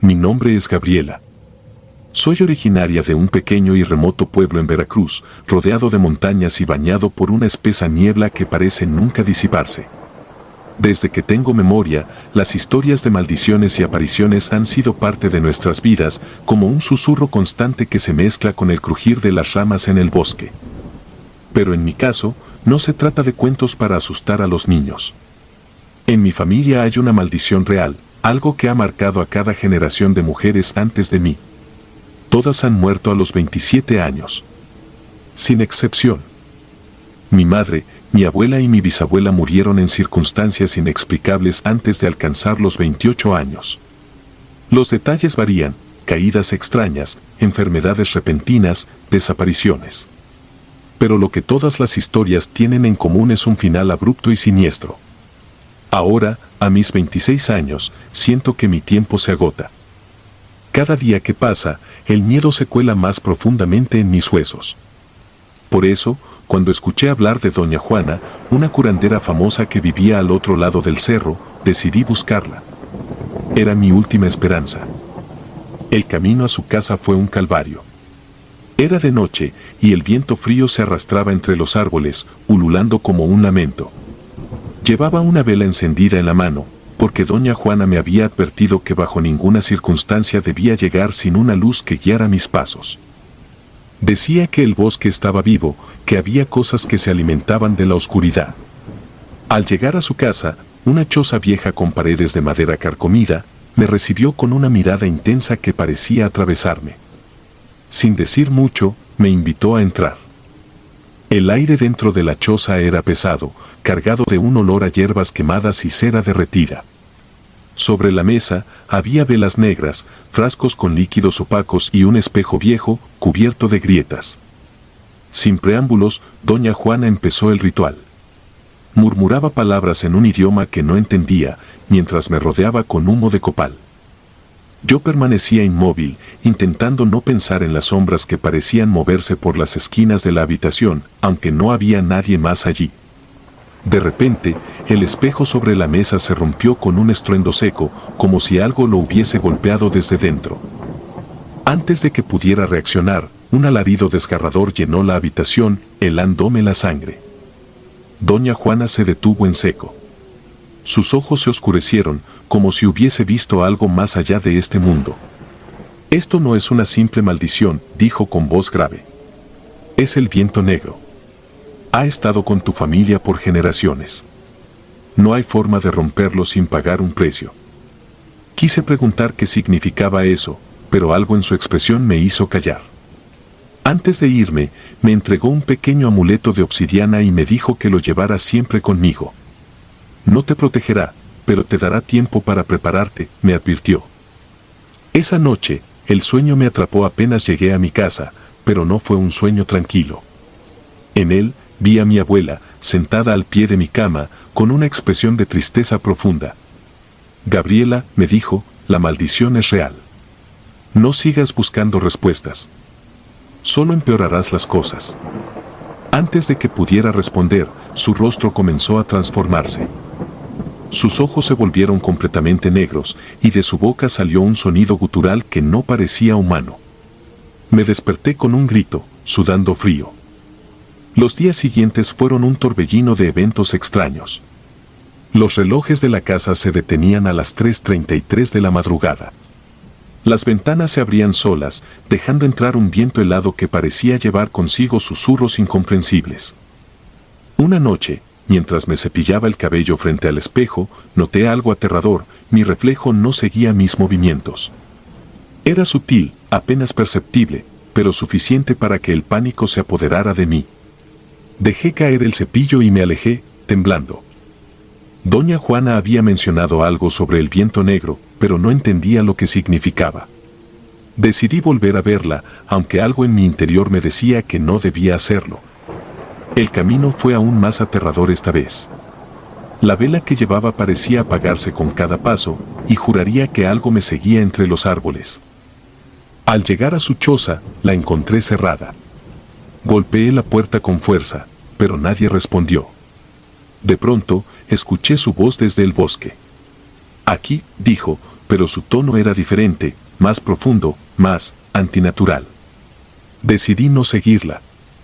Mi nombre es Gabriela. Soy originaria de un pequeño y remoto pueblo en Veracruz, rodeado de montañas y bañado por una espesa niebla que parece nunca disiparse. Desde que tengo memoria, las historias de maldiciones y apariciones han sido parte de nuestras vidas, como un susurro constante que se mezcla con el crujir de las ramas en el bosque. Pero en mi caso, no se trata de cuentos para asustar a los niños. En mi familia hay una maldición real, algo que ha marcado a cada generación de mujeres antes de mí. Todas han muerto a los 27 años. Sin excepción. Mi madre, mi abuela y mi bisabuela murieron en circunstancias inexplicables antes de alcanzar los 28 años. Los detalles varían: caídas extrañas, enfermedades repentinas, desapariciones. Pero lo que todas las historias tienen en común es un final abrupto y siniestro. Ahora, a mis 26 años, siento que mi tiempo se agota. Cada día que pasa, el miedo se cuela más profundamente en mis huesos. Por eso, cuando escuché hablar de Doña Juana, una curandera famosa que vivía al otro lado del cerro, decidí buscarla. Era mi última esperanza. El camino a su casa fue un calvario. Era de noche, y el viento frío se arrastraba entre los árboles, ululando como un lamento. Llevaba una vela encendida en la mano, porque Doña Juana me había advertido que bajo ninguna circunstancia debía llegar sin una luz que guiara mis pasos. Decía que el bosque estaba vivo, que había cosas que se alimentaban de la oscuridad. Al llegar a su casa, una choza vieja con paredes de madera carcomida, me recibió con una mirada intensa que parecía atravesarme. Sin decir mucho, me invitó a entrar. El aire dentro de la choza era pesado, cargado de un olor a hierbas quemadas y cera derretida. Sobre la mesa había velas negras, frascos con líquidos opacos y un espejo viejo, cubierto de grietas. Sin preámbulos, Doña Juana empezó el ritual. Murmuraba palabras en un idioma que no entendía, mientras me rodeaba con humo de copal. Yo permanecía inmóvil, intentando no pensar en las sombras que parecían moverse por las esquinas de la habitación, aunque no había nadie más allí. De repente, el espejo sobre la mesa se rompió con un estruendo seco, como si algo lo hubiese golpeado desde dentro. Antes de que pudiera reaccionar, un alarido desgarrador llenó la habitación, helándome la sangre. Doña Juana se detuvo en seco. Sus ojos se oscurecieron, como si hubiese visto algo más allá de este mundo. «Esto no es una simple maldición», dijo con voz grave. «Es el viento negro. Ha estado con tu familia por generaciones. No hay forma de romperlo sin pagar un precio». Quise preguntar qué significaba eso, pero algo en su expresión me hizo callar. Antes de irme, me entregó un pequeño amuleto de obsidiana y me dijo que lo llevara siempre conmigo. «No te protegerá, pero te dará tiempo para prepararte», me advirtió. Esa noche, el sueño me atrapó apenas llegué a mi casa, pero no fue un sueño tranquilo. En él, vi a mi abuela, sentada al pie de mi cama, con una expresión de tristeza profunda. «Gabriela», me dijo, «la maldición es real. No sigas buscando respuestas. Solo empeorarás las cosas». Antes de que pudiera responder, su rostro comenzó a transformarse. Sus ojos se volvieron completamente negros, y de su boca salió un sonido gutural que no parecía humano. Me desperté con un grito, sudando frío. Los días siguientes fueron un torbellino de eventos extraños. Los relojes de la casa se detenían a las 3:33 de la madrugada. Las ventanas se abrían solas, dejando entrar un viento helado que parecía llevar consigo susurros incomprensibles. Una noche, mientras me cepillaba el cabello frente al espejo, noté algo aterrador: mi reflejo no seguía mis movimientos. Era sutil, apenas perceptible, pero suficiente para que el pánico se apoderara de mí. Dejé caer el cepillo y me alejé, temblando. Doña Juana había mencionado algo sobre el viento negro, pero no entendía lo que significaba. Decidí volver a verla, aunque algo en mi interior me decía que no debía hacerlo. El camino fue aún más aterrador esta vez. La vela que llevaba parecía apagarse con cada paso, y juraría que algo me seguía entre los árboles. Al llegar a su choza, la encontré cerrada. Golpeé la puerta con fuerza, pero nadie respondió. De pronto, escuché su voz desde el bosque. «Aquí», dijo, pero su tono era diferente, más profundo, más antinatural. Decidí no seguirla.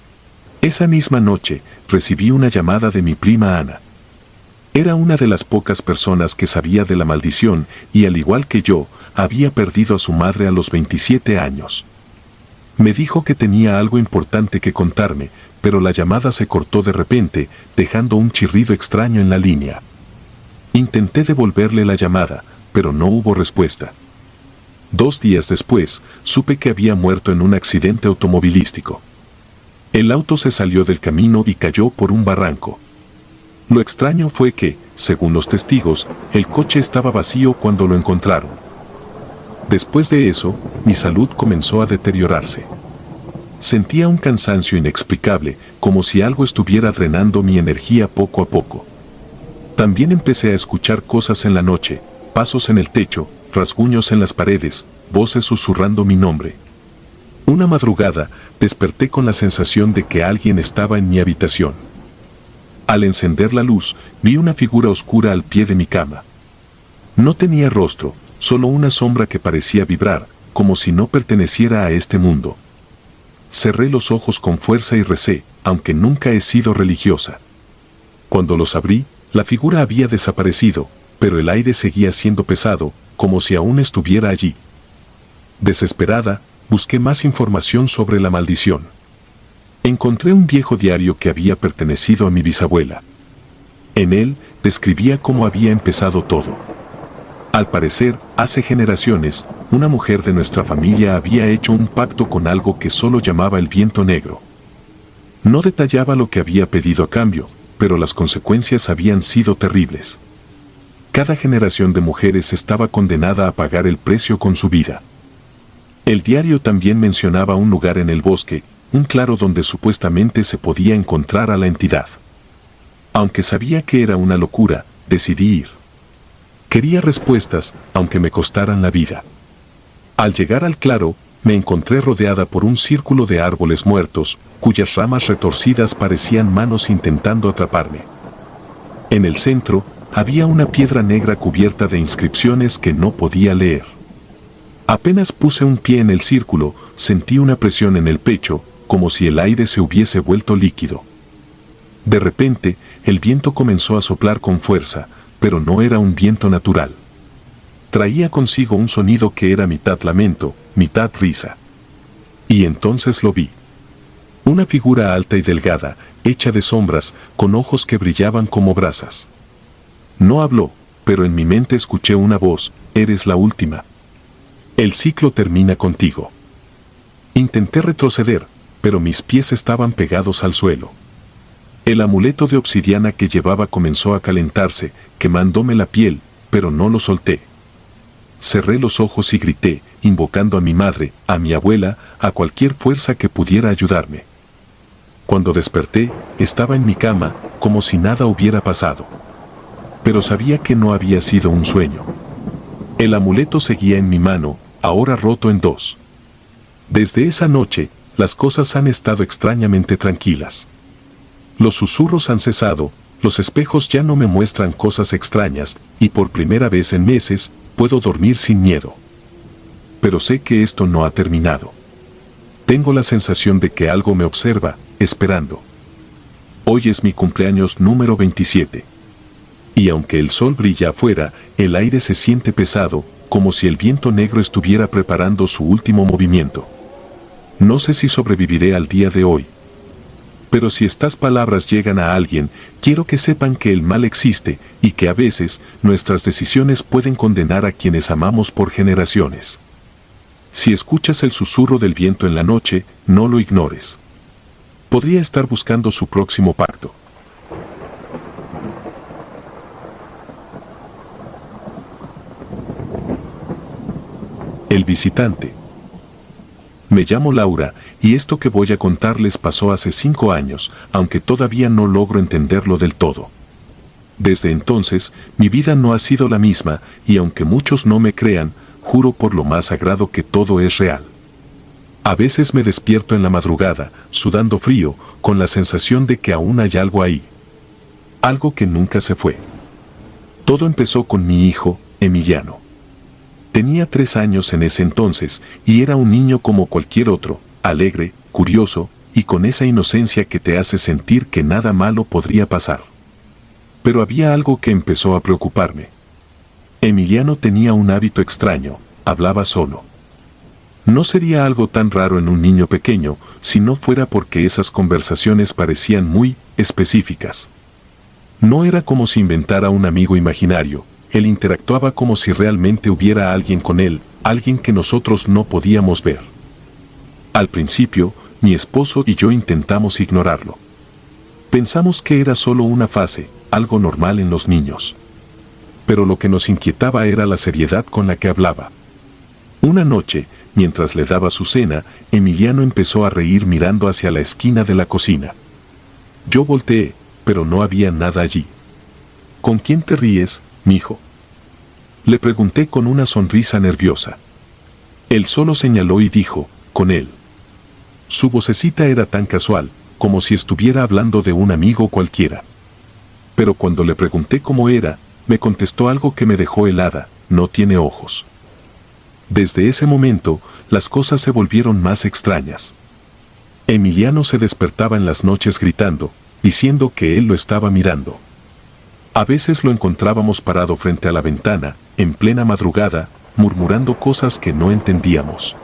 Esa misma noche, recibí una llamada de mi prima Ana. Era una de las pocas personas que sabía de la maldición y, al igual que yo, había perdido a su madre a los 27 años. Me dijo que tenía algo importante que contarme, pero la llamada se cortó de repente, dejando un chirrido extraño en la línea. Intenté devolverle la llamada, pero no hubo respuesta. 2 días después, supe que había muerto en un accidente automovilístico. El auto se salió del camino y cayó por un barranco. Lo extraño fue que, según los testigos, el coche estaba vacío cuando lo encontraron. Después de eso, mi salud comenzó a deteriorarse. Sentía un cansancio inexplicable, como si algo estuviera drenando mi energía poco a poco. También empecé a escuchar cosas en la noche, pasos en el techo, rasguños en las paredes, voces susurrando mi nombre. Una madrugada, desperté con la sensación de que alguien estaba en mi habitación. Al encender la luz, vi una figura oscura al pie de mi cama. No tenía rostro, solo una sombra que parecía vibrar, como si no perteneciera a este mundo. Cerré los ojos con fuerza y recé, aunque nunca he sido religiosa. Cuando los abrí, la figura había desaparecido, pero el aire seguía siendo pesado, como si aún estuviera allí. Desesperada, busqué más información sobre la maldición. Encontré un viejo diario que había pertenecido a mi bisabuela. En él, describía cómo había empezado todo. Al parecer, hace generaciones, una mujer de nuestra familia había hecho un pacto con algo que solo llamaba el viento negro. No detallaba lo que había pedido a cambio, pero las consecuencias habían sido terribles. Cada generación de mujeres estaba condenada a pagar el precio con su vida. El diario también mencionaba un lugar en el bosque, un claro donde supuestamente se podía encontrar a la entidad. Aunque sabía que era una locura, decidí ir. Quería respuestas, aunque me costaran la vida. Al llegar al claro, me encontré rodeada por un círculo de árboles muertos, cuyas ramas retorcidas parecían manos intentando atraparme. En el centro, había una piedra negra cubierta de inscripciones que no podía leer. Apenas puse un pie en el círculo, sentí una presión en el pecho, como si el aire se hubiese vuelto líquido. De repente, el viento comenzó a soplar con fuerza, pero no era un viento natural. Traía consigo un sonido que era mitad lamento, mitad risa. Y entonces lo vi. Una figura alta y delgada, hecha de sombras, con ojos que brillaban como brasas. No habló, pero en mi mente escuché una voz: eres la última. El ciclo termina contigo. Intenté retroceder, pero mis pies estaban pegados al suelo. El amuleto de obsidiana que llevaba comenzó a calentarse, quemándome la piel, pero no lo solté. Cerré los ojos y grité, invocando a mi madre, a mi abuela, a cualquier fuerza que pudiera ayudarme. Cuando desperté, estaba en mi cama, como si nada hubiera pasado. Pero sabía que no había sido un sueño. El amuleto seguía en mi mano, ahora roto en 2. Desde esa noche, las cosas han estado extrañamente tranquilas. Los susurros han cesado, los espejos ya no me muestran cosas extrañas, y por primera vez en meses, puedo dormir sin miedo. Pero sé que esto no ha terminado. Tengo la sensación de que algo me observa, esperando. Hoy es mi cumpleaños número 27. Y aunque el sol brilla afuera, el aire se siente pesado, como si el viento negro estuviera preparando su último movimiento. No sé si sobreviviré al día de hoy. Pero si estas palabras llegan a alguien, quiero que sepan que el mal existe y que a veces nuestras decisiones pueden condenar a quienes amamos por generaciones. Si escuchas el susurro del viento en la noche, no lo ignores. Podría estar buscando su próximo pacto. El visitante. Me llamo Laura, y esto que voy a contarles pasó hace 5 años, aunque todavía no logro entenderlo del todo. Desde entonces, mi vida no ha sido la misma, y aunque muchos no me crean, juro por lo más sagrado que todo es real. A veces me despierto en la madrugada, sudando frío, con la sensación de que aún hay algo ahí. Algo que nunca se fue. Todo empezó con mi hijo, Emiliano. Tenía 3 años en ese entonces y era un niño como cualquier otro, alegre, curioso y con esa inocencia que te hace sentir que nada malo podría pasar. Pero había algo que empezó a preocuparme. Emiliano tenía un hábito extraño, hablaba solo. No sería algo tan raro en un niño pequeño si no fuera porque esas conversaciones parecían muy específicas. No era como si inventara un amigo imaginario, él interactuaba como si realmente hubiera alguien con él, alguien que nosotros no podíamos ver. Al principio, mi esposo y yo intentamos ignorarlo. Pensamos que era solo una fase, algo normal en los niños. Pero lo que nos inquietaba era la seriedad con la que hablaba. Una noche, mientras le daba su cena, Emiliano empezó a reír mirando hacia la esquina de la cocina. Yo volteé, pero no había nada allí. ¿Con quién te ríes, mijo?, le pregunté con una sonrisa nerviosa. Él solo señaló y dijo, con él. Su vocecita era tan casual, como si estuviera hablando de un amigo cualquiera. Pero cuando le pregunté cómo era, me contestó algo que me dejó helada, no tiene ojos. Desde ese momento, las cosas se volvieron más extrañas. Emiliano se despertaba en las noches gritando, diciendo que él lo estaba mirando. A veces lo encontrábamos parado frente a la ventana, en plena madrugada, murmurando cosas que no entendíamos.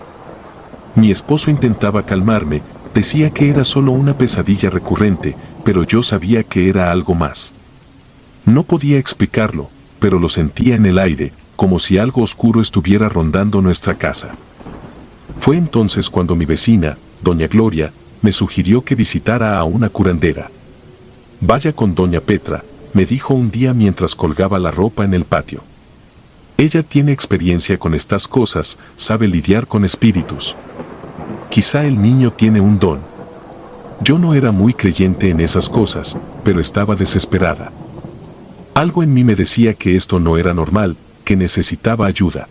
Mi esposo intentaba calmarme, decía que era solo una pesadilla recurrente, pero yo sabía que era algo más. No podía explicarlo, pero lo sentía en el aire, como si algo oscuro estuviera rondando nuestra casa. Fue entonces cuando mi vecina, doña Gloria, me sugirió que visitara a una curandera. Vaya con doña Petra, me dijo un día mientras colgaba la ropa en el patio. Ella tiene experiencia con estas cosas, sabe lidiar con espíritus. Quizá el niño tiene un don. Yo no era muy creyente en esas cosas, pero estaba desesperada. Algo en mí me decía que esto no era normal, que necesitaba ayuda.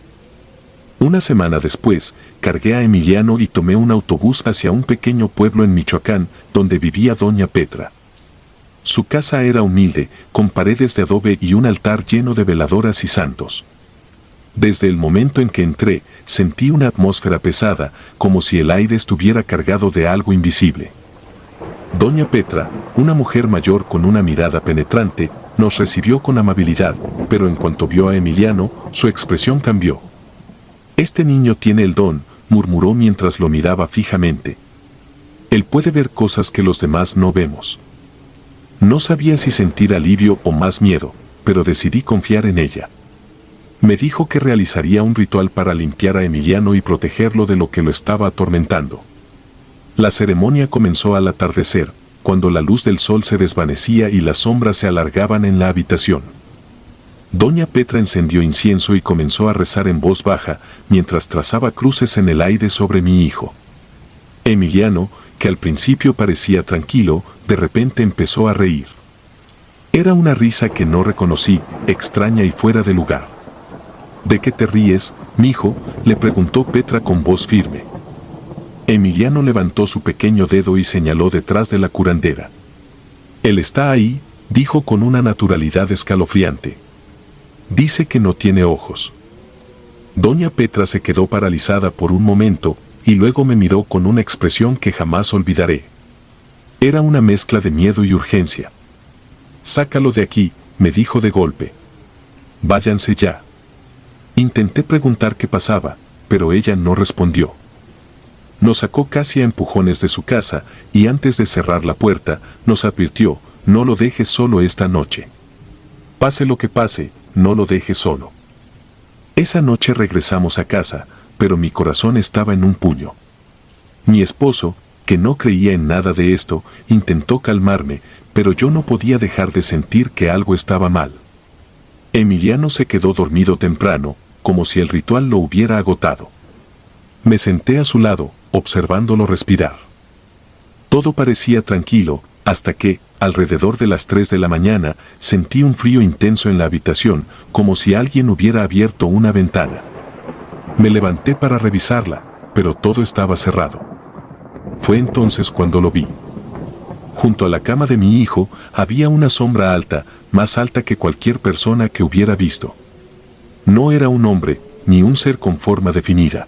Una semana después, cargué a Emiliano y tomé un autobús hacia un pequeño pueblo en Michoacán, donde vivía doña Petra. Su casa era humilde, con paredes de adobe y un altar lleno de veladoras y santos. Desde el momento en que entré, sentí una atmósfera pesada, como si el aire estuviera cargado de algo invisible. Doña Petra, una mujer mayor con una mirada penetrante, nos recibió con amabilidad, pero en cuanto vio a Emiliano, su expresión cambió. «Este niño tiene el don», murmuró mientras lo miraba fijamente. «Él puede ver cosas que los demás no vemos». No sabía si sentir alivio o más miedo, pero decidí confiar en ella. Me dijo que realizaría un ritual para limpiar a Emiliano y protegerlo de lo que lo estaba atormentando. La ceremonia comenzó al atardecer, cuando la luz del sol se desvanecía y las sombras se alargaban en la habitación. Doña Petra encendió incienso y comenzó a rezar en voz baja, mientras trazaba cruces en el aire sobre mi hijo. Emiliano, que al principio parecía tranquilo, de repente empezó a reír. Era una risa que no reconocí, extraña y fuera de lugar. ¿De qué te ríes, mijo?, le preguntó Petra con voz firme. Emiliano levantó su pequeño dedo y señaló detrás de la curandera. Él está ahí, dijo con una naturalidad escalofriante. Dice que no tiene ojos. Doña Petra se quedó paralizada por un momento, y luego me miró con una expresión que jamás olvidaré. Era una mezcla de miedo y urgencia. «Sácalo de aquí», me dijo de golpe. «Váyanse ya». Intenté preguntar qué pasaba, pero ella no respondió. Nos sacó casi a empujones de su casa, y antes de cerrar la puerta, nos advirtió, «No lo dejes solo esta noche. Pase lo que pase, no lo dejes solo». Esa noche regresamos a casa, pero mi corazón estaba en un puño. Mi esposo, que no creía en nada de esto, intentó calmarme, pero yo no podía dejar de sentir que algo estaba mal. Emiliano se quedó dormido temprano, como si el ritual lo hubiera agotado. Me senté a su lado, observándolo respirar. Todo parecía tranquilo, hasta que, alrededor de las 3 de la mañana, sentí un frío intenso en la habitación, como si alguien hubiera abierto una ventana. Me levanté para revisarla, pero todo estaba cerrado. Fue entonces cuando lo vi. Junto a la cama de mi hijo había una sombra alta, más alta que cualquier persona que hubiera visto. No era un hombre, ni un ser con forma definida.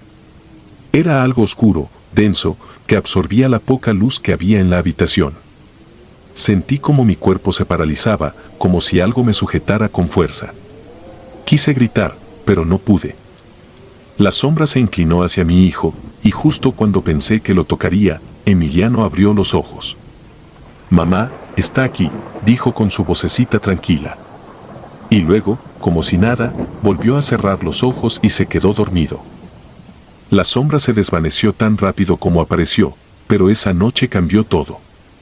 Era algo oscuro, denso, que absorbía la poca luz que había en la habitación. Sentí como mi cuerpo se paralizaba, como si algo me sujetara con fuerza. Quise gritar, pero no pude. La sombra se inclinó hacia mi hijo, y justo cuando pensé que lo tocaría, Emiliano abrió los ojos. «Mamá, está aquí», dijo con su vocecita tranquila. Y luego, como si nada, volvió a cerrar los ojos y se quedó dormido. La sombra se desvaneció tan rápido como apareció, pero esa noche cambió todo.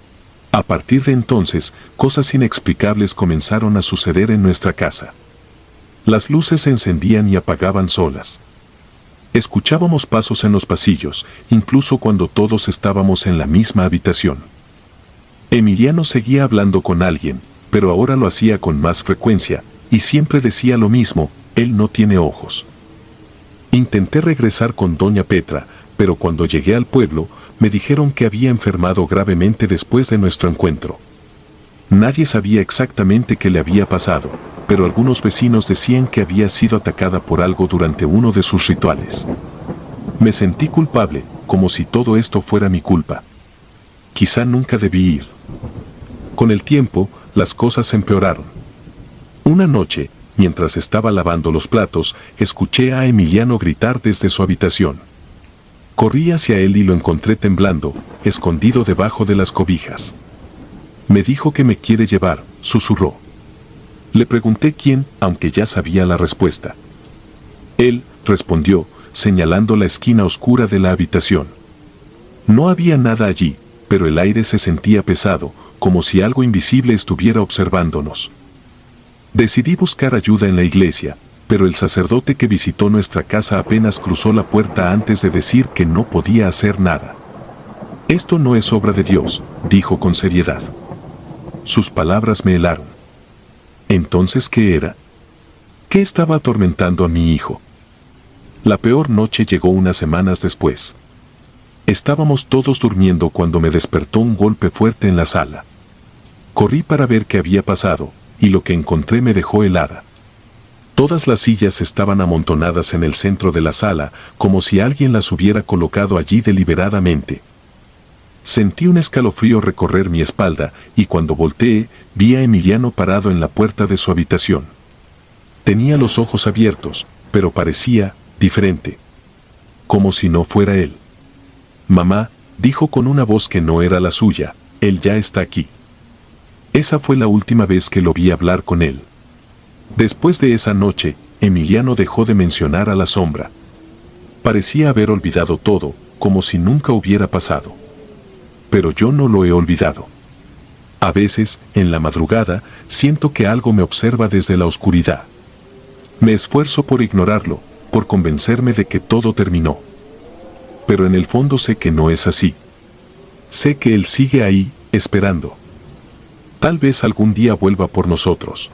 A partir de entonces, cosas inexplicables comenzaron a suceder en nuestra casa. Las luces se encendían y apagaban solas. Escuchábamos pasos en los pasillos, incluso cuando todos estábamos en la misma habitación. Emiliano seguía hablando con alguien, pero ahora lo hacía con más frecuencia, y siempre decía lo mismo: él no tiene ojos. Intenté regresar con doña Petra, pero cuando llegué al pueblo, me dijeron que había enfermado gravemente después de nuestro encuentro. Nadie sabía exactamente qué le había pasado, pero algunos vecinos decían que había sido atacada por algo durante uno de sus rituales. Me sentí culpable, como si todo esto fuera mi culpa. Quizá nunca debí ir. Con el tiempo, las cosas empeoraron. Una noche, mientras estaba lavando los platos, escuché a Emiliano gritar desde su habitación. Corrí hacia él y lo encontré temblando, escondido debajo de las cobijas. Me dijo que me quiere llevar, susurró. Le pregunté quién, aunque ya sabía la respuesta. Él, respondió, señalando la esquina oscura de la habitación. No había nada allí, pero el aire se sentía pesado, como si algo invisible estuviera observándonos. Decidí buscar ayuda en la iglesia, pero el sacerdote que visitó nuestra casa apenas cruzó la puerta antes de decir que no podía hacer nada. «Esto no es obra de Dios», dijo con seriedad. Sus palabras me helaron. ¿Entonces qué era? ¿Qué estaba atormentando a mi hijo? La peor noche llegó unas semanas después. Estábamos todos durmiendo cuando me despertó un golpe fuerte en la sala. Corrí para ver qué había pasado, y lo que encontré me dejó helada. Todas las sillas estaban amontonadas en el centro de la sala, como si alguien las hubiera colocado allí deliberadamente. Sentí un escalofrío recorrer mi espalda, y cuando volteé, vi a Emiliano parado en la puerta de su habitación. Tenía los ojos abiertos, pero parecía diferente. Como si no fuera él. «Mamá», dijo con una voz que no era la suya, «él ya está aquí». Esa fue la última vez que lo vi hablar con él. Después de esa noche, Emiliano dejó de mencionar a la sombra. Parecía haber olvidado todo, como si nunca hubiera pasado. Pero yo no lo he olvidado. A veces, en la madrugada, siento que algo me observa desde la oscuridad. Me esfuerzo por ignorarlo, por convencerme de que todo terminó. Pero en el fondo sé que no es así. Sé que él sigue ahí, esperando. Tal vez algún día vuelva por nosotros.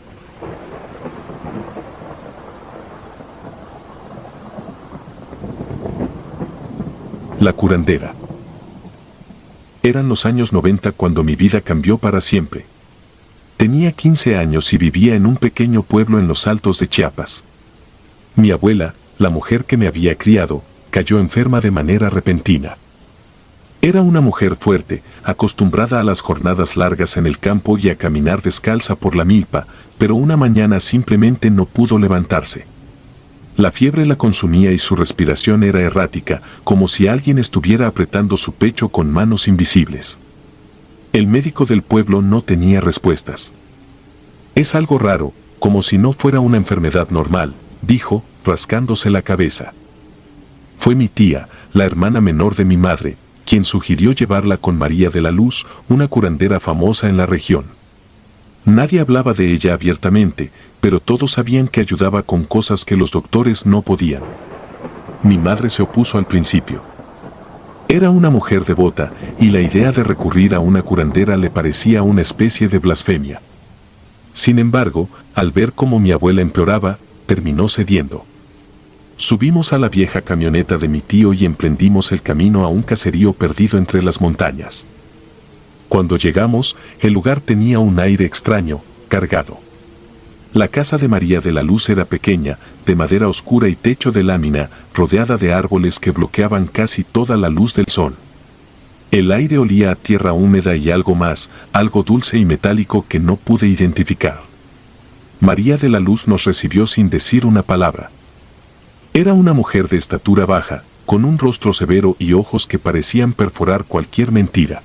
La curandera. Eran los años 90 cuando mi vida cambió para siempre. Tenía 15 años y vivía en un pequeño pueblo en los altos de Chiapas. Mi abuela, la mujer que me había criado, cayó enferma de manera repentina. Era una mujer fuerte, acostumbrada a las jornadas largas en el campo y a caminar descalza por la milpa, pero una mañana simplemente no pudo levantarse. La fiebre la consumía y su respiración era errática, como si alguien estuviera apretando su pecho con manos invisibles. El médico del pueblo no tenía respuestas. «Es algo raro, como si no fuera una enfermedad normal», dijo, rascándose la cabeza. Fue mi tía, la hermana menor de mi madre, quien sugirió llevarla con María de la Luz, una curandera famosa en la región. Nadie hablaba de ella abiertamente, pero todos sabían que ayudaba con cosas que los doctores no podían. Mi madre se opuso al principio. Era una mujer devota, y la idea de recurrir a una curandera le parecía una especie de blasfemia. Sin embargo, al ver cómo mi abuela empeoraba, terminó cediendo. Subimos a la vieja camioneta de mi tío y emprendimos el camino a un caserío perdido entre las montañas. Cuando llegamos, el lugar tenía un aire extraño, cargado. La casa de María de la Luz era pequeña, de madera oscura y techo de lámina, rodeada de árboles que bloqueaban casi toda la luz del sol. El aire olía a tierra húmeda y algo más, algo dulce y metálico que no pude identificar. María de la Luz nos recibió sin decir una palabra. Era una mujer de estatura baja, con un rostro severo y ojos que parecían perforar cualquier mentira.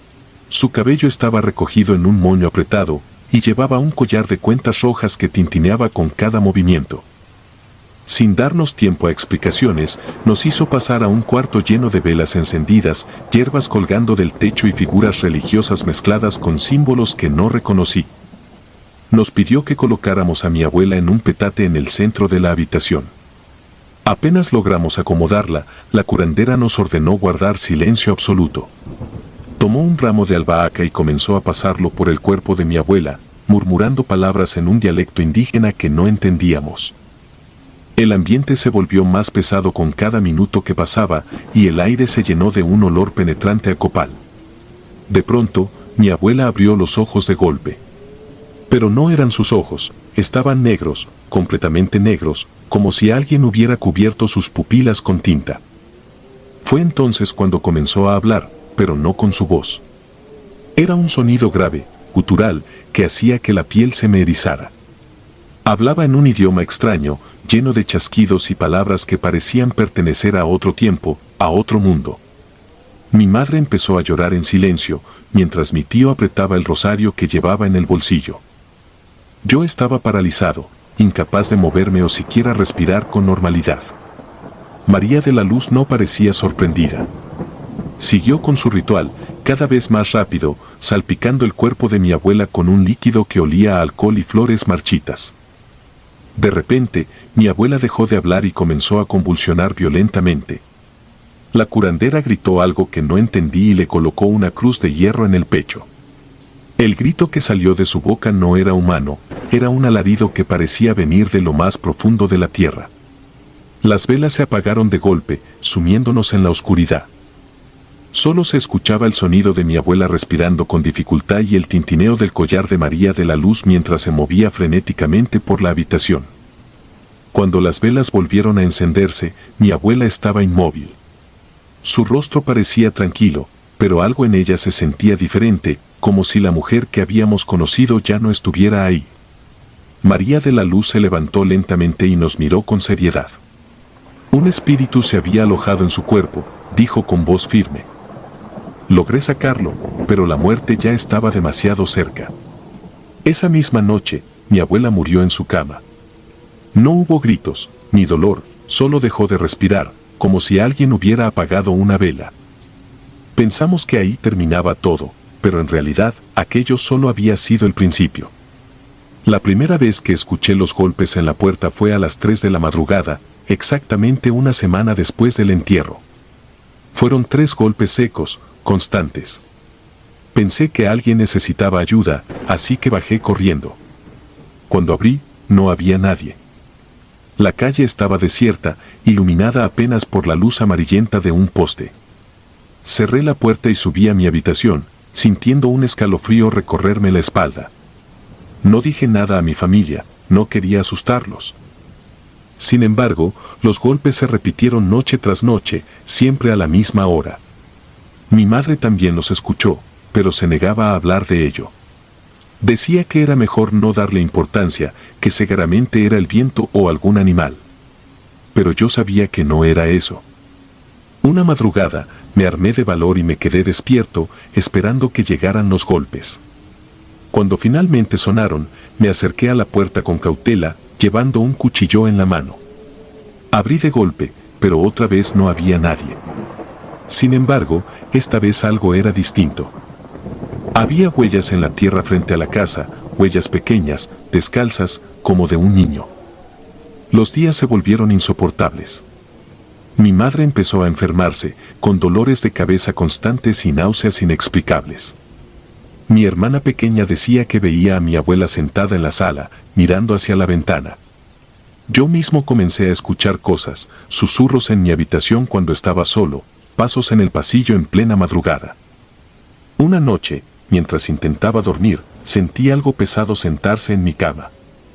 Su cabello estaba recogido en un moño apretado, y llevaba un collar de cuentas rojas que tintineaba con cada movimiento. Sin darnos tiempo a explicaciones, nos hizo pasar a un cuarto lleno de velas encendidas, hierbas colgando del techo y figuras religiosas mezcladas con símbolos que no reconocí. Nos pidió que colocáramos a mi abuela en un petate en el centro de la habitación. Apenas logramos acomodarla, la curandera nos ordenó guardar silencio absoluto. Tomó un ramo de albahaca y comenzó a pasarlo por el cuerpo de mi abuela, murmurando palabras en un dialecto indígena que no entendíamos. El ambiente se volvió más pesado con cada minuto que pasaba y el aire se llenó de un olor penetrante a copal. De pronto, mi abuela abrió los ojos de golpe. Pero no eran sus ojos, estaban negros, completamente negros, como si alguien hubiera cubierto sus pupilas con tinta. Fue entonces cuando comenzó a hablar, pero no con su voz. Era un sonido grave, gutural, que hacía que la piel se me erizara. Hablaba en un idioma extraño, lleno de chasquidos y palabras que parecían pertenecer a otro tiempo, a otro mundo. Mi madre empezó a llorar en silencio, mientras mi tío apretaba el rosario que llevaba en el bolsillo. Yo estaba paralizado, incapaz de moverme o siquiera respirar con normalidad. María de la Luz no parecía sorprendida. Siguió con su ritual, cada vez más rápido, salpicando el cuerpo de mi abuela con un líquido que olía a alcohol y flores marchitas. De repente, mi abuela dejó de hablar y comenzó a convulsionar violentamente. La curandera gritó algo que no entendí y le colocó una cruz de hierro en el pecho. El grito que salió de su boca no era humano, era un alarido que parecía venir de lo más profundo de la tierra. Las velas se apagaron de golpe, sumiéndonos en la oscuridad. Solo se escuchaba el sonido de mi abuela respirando con dificultad y el tintineo del collar de María de la Luz mientras se movía frenéticamente por la habitación. Cuando las velas volvieron a encenderse, mi abuela estaba inmóvil. Su rostro parecía tranquilo, pero algo en ella se sentía diferente, como si la mujer que habíamos conocido ya no estuviera ahí. María de la Luz se levantó lentamente y nos miró con seriedad. Un espíritu se había alojado en su cuerpo, dijo con voz firme. Logré sacarlo, pero la muerte ya estaba demasiado cerca. Esa misma noche, mi abuela murió en su cama. No hubo gritos, ni dolor, solo dejó de respirar, como si alguien hubiera apagado una vela. Pensamos que ahí terminaba todo, pero en realidad, aquello solo había sido el principio. La primera vez que escuché los golpes en la puerta fue a las 3 de la madrugada, exactamente una semana después del entierro. Fueron 3 golpes secos, constantes. Pensé que alguien necesitaba ayuda, así que bajé corriendo. Cuando abrí, no había nadie. La calle estaba desierta, iluminada apenas por la luz amarillenta de un poste. Cerré la puerta y subí a mi habitación, sintiendo un escalofrío recorrerme la espalda. No dije nada a mi familia, no quería asustarlos. Sin embargo, los golpes se repitieron noche tras noche, siempre a la misma hora. Mi madre también los escuchó, pero se negaba a hablar de ello. Decía que era mejor no darle importancia, que seguramente era el viento o algún animal. Pero yo sabía que no era eso. Una madrugada, me armé de valor y me quedé despierto, esperando que llegaran los golpes. Cuando finalmente sonaron, me acerqué a la puerta con cautela, llevando un cuchillo en la mano. Abrí de golpe, pero otra vez no había nadie. Sin embargo, esta vez algo era distinto. Había huellas en la tierra frente a la casa, huellas pequeñas, descalzas, como de un niño. Los días se volvieron insoportables. Mi madre empezó a enfermarse, con dolores de cabeza constantes y náuseas inexplicables. Mi hermana pequeña decía que veía a mi abuela sentada en la sala, mirando hacia la ventana. Yo mismo comencé a escuchar cosas, susurros en mi habitación cuando estaba solo, pasos en el pasillo en plena madrugada. Una noche, mientras intentaba dormir, sentí algo pesado sentarse en mi cama.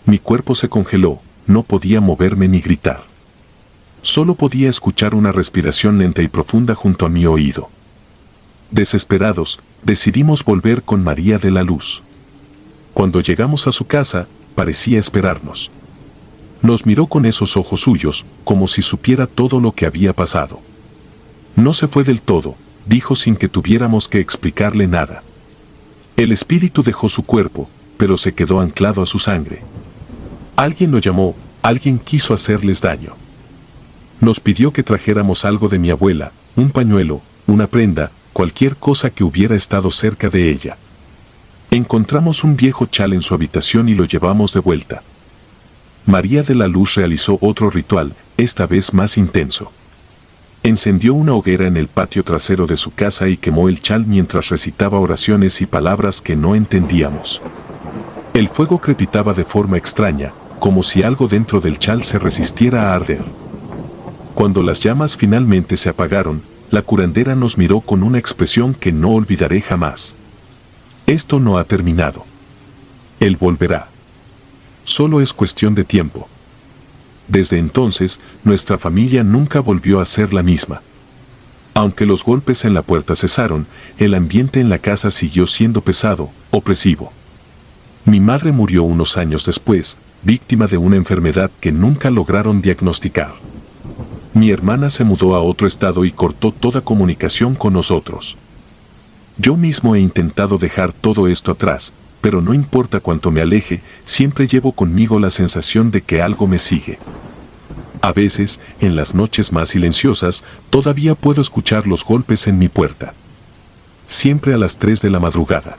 Mi cuerpo se congeló, no podía moverme ni gritar. Solo podía escuchar una respiración lenta y profunda junto a mi oído. Desesperados, decidimos volver con María de la Luz. Cuando llegamos a su casa, parecía esperarnos. Nos miró con esos ojos suyos, como si supiera todo lo que había pasado. No se fue del todo, dijo sin que tuviéramos que explicarle nada. El espíritu dejó su cuerpo, pero se quedó anclado a su sangre. Alguien lo llamó, alguien quiso hacerles daño. Nos pidió que trajéramos algo de mi abuela, un pañuelo, una prenda, cualquier cosa que hubiera estado cerca de ella. Encontramos un viejo chal en su habitación y lo llevamos de vuelta. María de la Luz realizó otro ritual, esta vez más intenso. Encendió una hoguera en el patio trasero de su casa y quemó el chal mientras recitaba oraciones y palabras que no entendíamos. El fuego crepitaba de forma extraña, como si algo dentro del chal se resistiera a arder. Cuando las llamas finalmente se apagaron, la curandera nos miró con una expresión que no olvidaré jamás. Esto no ha terminado. Él volverá. Solo es cuestión de tiempo. Desde entonces, nuestra familia nunca volvió a ser la misma. Aunque los golpes en la puerta cesaron, el ambiente en la casa siguió siendo pesado, opresivo. Mi madre murió unos años después, víctima de una enfermedad que nunca lograron diagnosticar. Mi hermana se mudó a otro estado y cortó toda comunicación con nosotros. Yo mismo he intentado dejar todo esto atrás, pero no importa cuánto me aleje, siempre llevo conmigo la sensación de que algo me sigue. A veces, en las noches más silenciosas, todavía puedo escuchar los golpes en mi puerta. Siempre a las 3 de la madrugada.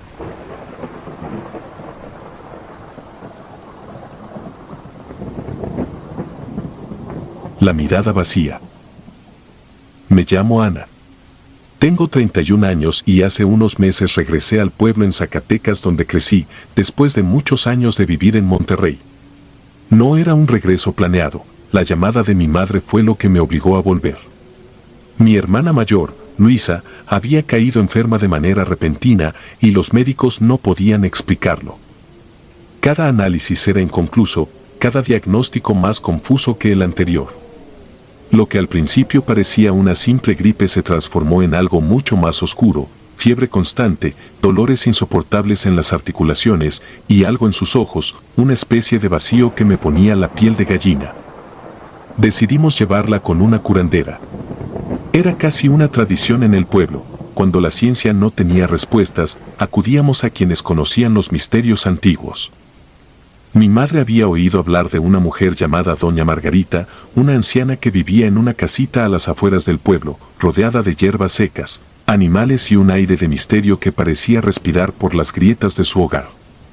La mirada vacía. Me llamo Ana. Tengo 31 años y hace unos meses regresé al pueblo en Zacatecas donde crecí, después de muchos años de vivir en Monterrey. No era un regreso planeado, la llamada de mi madre fue lo que me obligó a volver. Mi hermana mayor, Luisa, había caído enferma de manera repentina y los médicos no podían explicarlo. Cada análisis era inconcluso, cada diagnóstico más confuso que el anterior. Lo que al principio parecía una simple gripe se transformó en algo mucho más oscuro, fiebre constante, dolores insoportables en las articulaciones y algo en sus ojos, una especie de vacío que me ponía la piel de gallina. Decidimos llevarla con una curandera. Era casi una tradición en el pueblo. Cuando la ciencia no tenía respuestas, acudíamos a quienes conocían los misterios antiguos. Mi madre había oído hablar de una mujer llamada Doña Margarita, una anciana que vivía en una casita a las afueras del pueblo, rodeada de hierbas secas, animales y un aire de misterio que parecía respirar por las grietas de su hogar.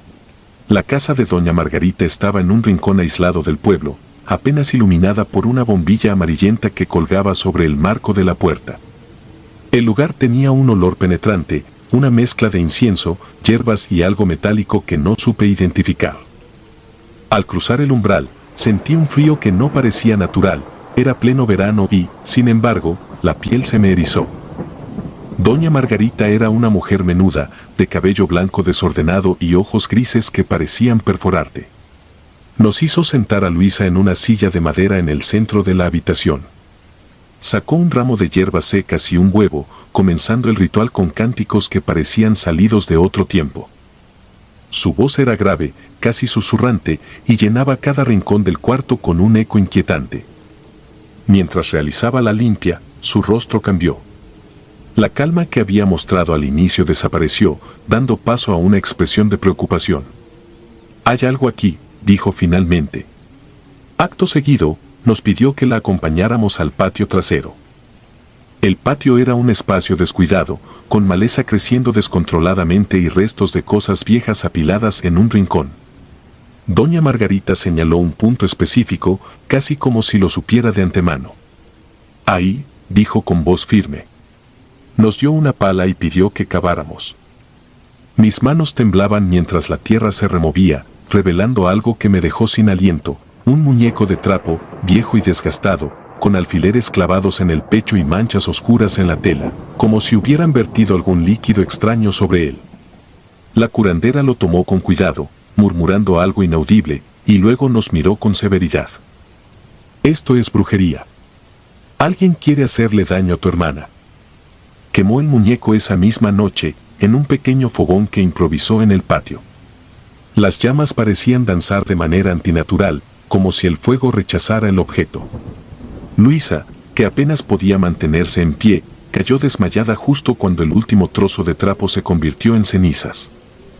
La casa de Doña Margarita estaba en un rincón aislado del pueblo, apenas iluminada por una bombilla amarillenta que colgaba sobre el marco de la puerta. El lugar tenía un olor penetrante, una mezcla de incienso, hierbas y algo metálico que no supe identificar. Al cruzar el umbral, sentí un frío que no parecía natural, era pleno verano y, sin embargo, la piel se me erizó. Doña Margarita era una mujer menuda, de cabello blanco desordenado y ojos grises que parecían perforarte. Nos hizo sentar a Luisa en una silla de madera en el centro de la habitación. Sacó un ramo de hierbas secas y un huevo, comenzando el ritual con cánticos que parecían salidos de otro tiempo. Su voz era grave, casi susurrante, y llenaba cada rincón del cuarto con un eco inquietante. Mientras realizaba la limpia, su rostro cambió. La calma que había mostrado al inicio desapareció, dando paso a una expresión de preocupación. «Hay algo aquí», dijo finalmente. Acto seguido, nos pidió que la acompañáramos al patio trasero. El patio era un espacio descuidado, con maleza creciendo descontroladamente y restos de cosas viejas apiladas en un rincón. Doña Margarita señaló un punto específico, casi como si lo supiera de antemano. «Ahí», dijo con voz firme. Nos dio una pala y pidió que caváramos. Mis manos temblaban mientras la tierra se removía, revelando algo que me dejó sin aliento, un muñeco de trapo, viejo y desgastado, con alfileres clavados en el pecho y manchas oscuras en la tela, como si hubieran vertido algún líquido extraño sobre él. La curandera lo tomó con cuidado, murmurando algo inaudible, y luego nos miró con severidad. Esto es brujería. Alguien quiere hacerle daño a tu hermana. Quemó el muñeco esa misma noche en un pequeño fogón que improvisó en el patio. Las llamas parecían danzar de manera antinatural, como si el fuego rechazara el objeto. Luisa, que apenas podía mantenerse en pie, cayó desmayada justo cuando el último trozo de trapo se convirtió en cenizas.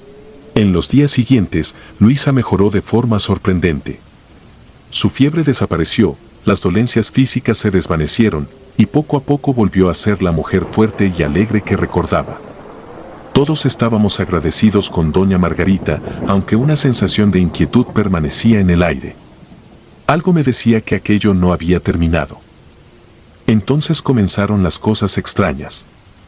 En los días siguientes, Luisa mejoró de forma sorprendente. Su fiebre desapareció, las dolencias físicas se desvanecieron, y poco a poco volvió a ser la mujer fuerte y alegre que recordaba. Todos estábamos agradecidos con doña Margarita, aunque una sensación de inquietud permanecía en el aire. Algo me decía que aquello no había terminado. Entonces comenzaron las cosas extrañas.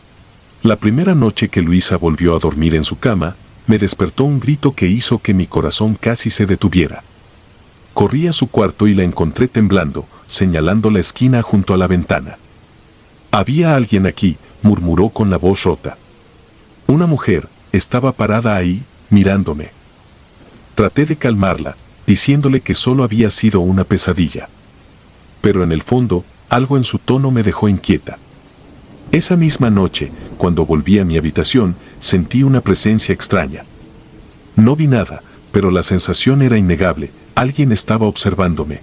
La primera noche que Luisa volvió a dormir en su cama, me despertó un grito que hizo que mi corazón casi se detuviera. Corrí a su cuarto y la encontré temblando, señalando la esquina junto a la ventana. «Había alguien aquí», murmuró con la voz rota. Una mujer estaba parada ahí, mirándome. Traté de calmarla, diciéndole que solo había sido una pesadilla. Pero en el fondo, algo en su tono me dejó inquieta. Esa misma noche, cuando volví a mi habitación, sentí una presencia extraña. No vi nada, pero la sensación era innegable, alguien estaba observándome.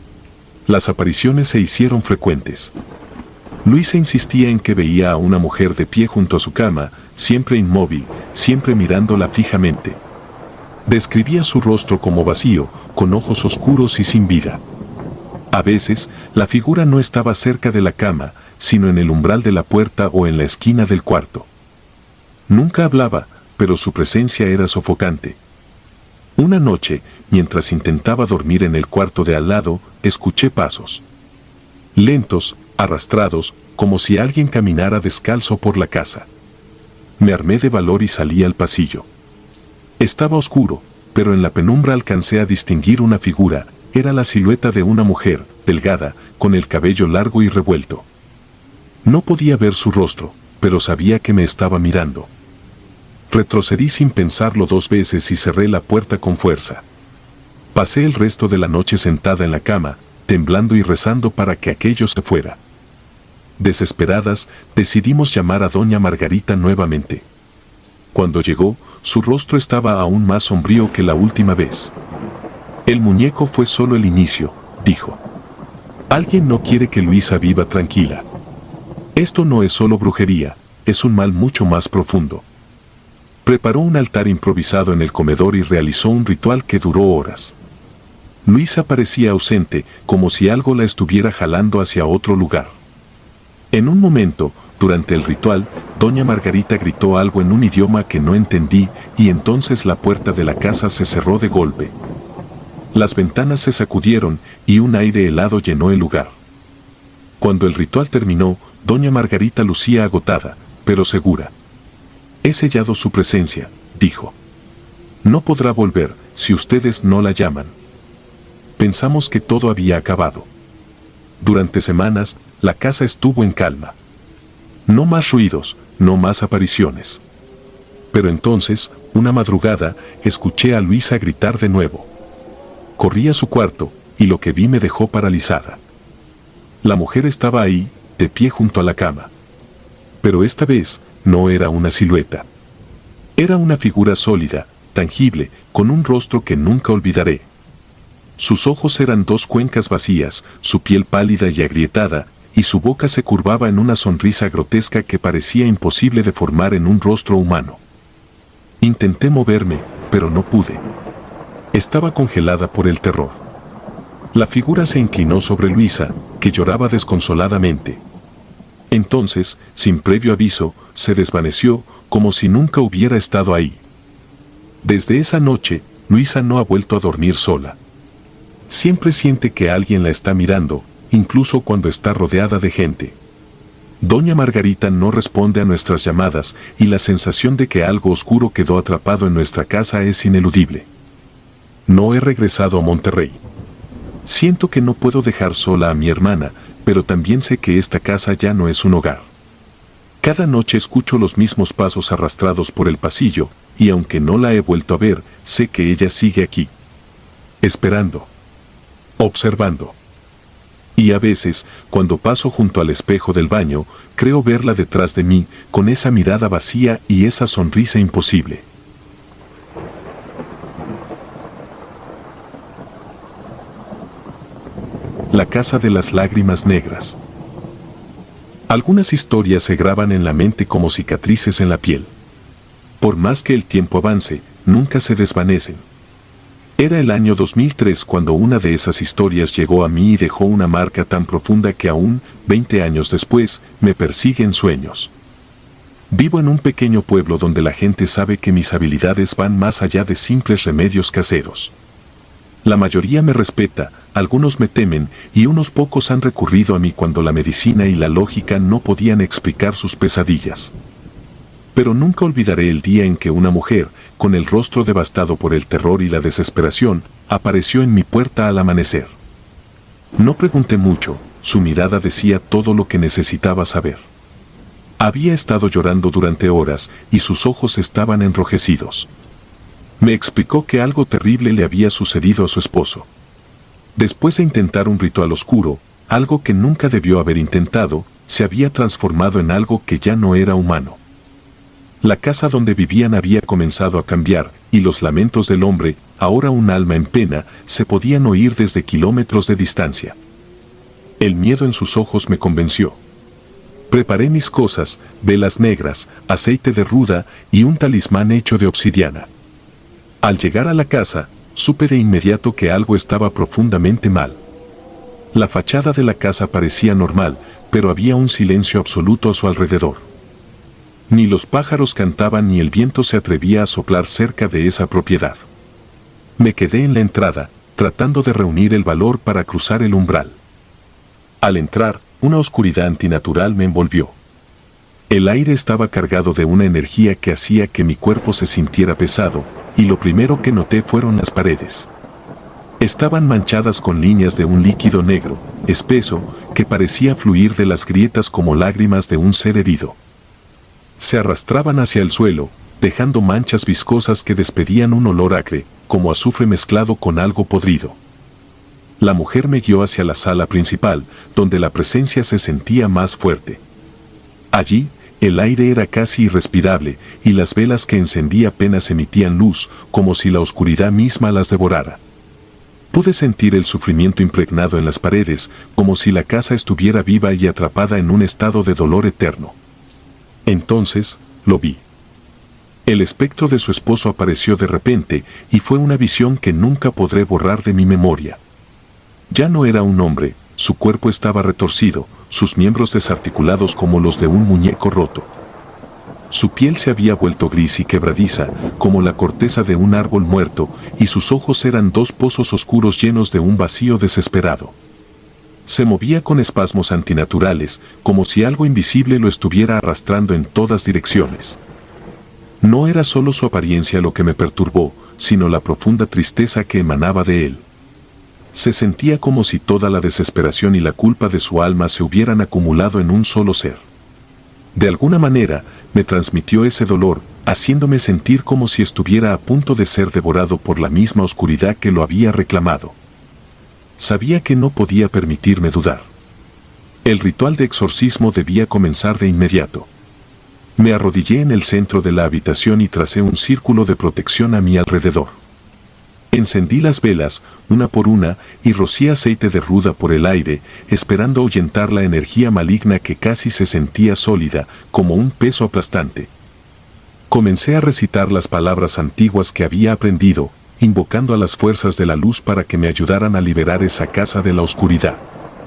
Las apariciones se hicieron frecuentes. Luisa insistía en que veía a una mujer de pie junto a su cama, siempre inmóvil, siempre mirándola fijamente. Describía su rostro como vacío, con ojos oscuros y sin vida. A veces, la figura no estaba cerca de la cama, sino en el umbral de la puerta o en la esquina del cuarto. Nunca hablaba, pero su presencia era sofocante. Una noche, mientras intentaba dormir en el cuarto de al lado, escuché pasos. Lentos, arrastrados, como si alguien caminara descalzo por la casa. Me armé de valor y salí al pasillo. Estaba oscuro, pero en la penumbra alcancé a distinguir una figura. Era la silueta de una mujer, delgada, con el cabello largo y revuelto. No podía ver su rostro, pero sabía que me estaba mirando. Retrocedí sin pensarlo 2 veces y cerré la puerta con fuerza. Pasé el resto de la noche sentada en la cama, temblando y rezando para que aquello se fuera. Desesperadas, decidimos llamar a doña Margarita nuevamente. Cuando llegó, su rostro estaba aún más sombrío que la última vez. «El muñeco fue solo el inicio», dijo. «Alguien no quiere que Luisa viva tranquila. Esto no es solo brujería, es un mal mucho más profundo». Preparó un altar improvisado en el comedor y realizó un ritual que duró horas. Luisa parecía ausente, como si algo la estuviera jalando hacia otro lugar. En un momento, durante el ritual, doña Margarita gritó algo en un idioma que no entendí, y entonces la puerta de la casa se cerró de golpe. Las ventanas se sacudieron y un aire helado llenó el lugar. Cuando el ritual terminó, doña Margarita lucía agotada, pero segura. «He sellado su presencia», dijo. «No podrá volver si ustedes no la llaman». Pensamos que todo había acabado. Durante semanas, la casa estuvo en calma. No más ruidos, no más apariciones. Pero entonces, una madrugada, escuché a Luisa gritar de nuevo. Corrí a su cuarto, y lo que vi me dejó paralizada. La mujer estaba ahí, de pie junto a la cama. Pero esta vez, no era una silueta. Era una figura sólida, tangible, con un rostro que nunca olvidaré. Sus ojos eran 2 cuencas vacías, su piel pálida y agrietada, y su boca se curvaba en una sonrisa grotesca que parecía imposible de formar en un rostro humano. Intenté moverme, pero no pude. Estaba congelada por el terror. La figura se inclinó sobre Luisa, que lloraba desconsoladamente. Entonces, sin previo aviso, se desvaneció, como si nunca hubiera estado ahí. Desde esa noche, Luisa no ha vuelto a dormir sola. Siempre siente que alguien la está mirando, incluso cuando está rodeada de gente. Doña Margarita no responde a nuestras llamadas y la sensación de que algo oscuro quedó atrapado en nuestra casa es ineludible. No he regresado a Monterrey. Siento que no puedo dejar sola a mi hermana, pero también sé que esta casa ya no es un hogar. Cada noche escucho los mismos pasos arrastrados por el pasillo, y aunque no la he vuelto a ver, sé que ella sigue aquí. esperando, observando. Y a veces, cuando paso junto al espejo del baño, creo verla detrás de mí, con esa mirada vacía y esa sonrisa imposible. La casa de las lágrimas negras. Algunas historias se graban en la mente como cicatrices en la piel. Por más que el tiempo avance, nunca se desvanecen. Era el año 2003 cuando una de esas historias llegó a mí y dejó una marca tan profunda que aún, 20 años después, me persigue en sueños. Vivo en un pequeño pueblo donde la gente sabe que mis habilidades van más allá de simples remedios caseros. La mayoría me respeta, algunos me temen y unos pocos han recurrido a mí cuando la medicina y la lógica no podían explicar sus pesadillas. Pero nunca olvidaré el día en que una mujer, con el rostro devastado por el terror y la desesperación, apareció en mi puerta al amanecer. No pregunté mucho, su mirada decía todo lo que necesitaba saber. Había estado llorando durante horas y sus ojos estaban enrojecidos. Me explicó que algo terrible le había sucedido a su esposo. Después de intentar un ritual oscuro, algo que nunca debió haber intentado, se había transformado en algo que ya no era humano. La casa donde vivían había comenzado a cambiar, y los lamentos del hombre, ahora un alma en pena, se podían oír desde kilómetros de distancia. El miedo en sus ojos me convenció. Preparé mis cosas, velas negras, aceite de ruda y un talismán hecho de obsidiana. Al llegar a la casa, supe de inmediato que algo estaba profundamente mal. La fachada de la casa parecía normal, pero había un silencio absoluto a su alrededor. Ni los pájaros cantaban ni el viento se atrevía a soplar cerca de esa propiedad. Me quedé en la entrada, tratando de reunir el valor para cruzar el umbral. Al entrar, una oscuridad antinatural me envolvió. El aire estaba cargado de una energía que hacía que mi cuerpo se sintiera pesado, y lo primero que noté fueron las paredes. Estaban manchadas con líneas de un líquido negro, espeso, que parecía fluir de las grietas como lágrimas de un ser herido. Se arrastraban hacia el suelo, dejando manchas viscosas que despedían un olor acre, como azufre mezclado con algo podrido. La mujer me guió hacia la sala principal, donde la presencia se sentía más fuerte. Allí, el aire era casi irrespirable, y las velas que encendí apenas emitían luz, como si la oscuridad misma las devorara. Pude sentir el sufrimiento impregnado en las paredes, como si la casa estuviera viva y atrapada en un estado de dolor eterno. Entonces, lo vi. El espectro de su esposo apareció de repente, y fue una visión que nunca podré borrar de mi memoria. Ya no era un hombre, su cuerpo estaba retorcido, sus miembros desarticulados como los de un muñeco roto. Su piel se había vuelto gris y quebradiza, como la corteza de un árbol muerto, y sus ojos eran dos pozos oscuros llenos de un vacío desesperado. Se movía con espasmos antinaturales, como si algo invisible lo estuviera arrastrando en todas direcciones. No era solo su apariencia lo que me perturbó, sino la profunda tristeza que emanaba de él. Se sentía como si toda la desesperación y la culpa de su alma se hubieran acumulado en un solo ser. De alguna manera, me transmitió ese dolor, haciéndome sentir como si estuviera a punto de ser devorado por la misma oscuridad que lo había reclamado. Sabía que no podía permitirme dudar. El ritual de exorcismo debía comenzar de inmediato. Me arrodillé en el centro de la habitación y tracé un círculo de protección a mi alrededor. Encendí las velas, una por una, y rocié aceite de ruda por el aire, esperando ahuyentar la energía maligna que casi se sentía sólida, como un peso aplastante. Comencé a recitar las palabras antiguas que había aprendido, invocando a las fuerzas de la luz para que me ayudaran a liberar esa casa de la oscuridad.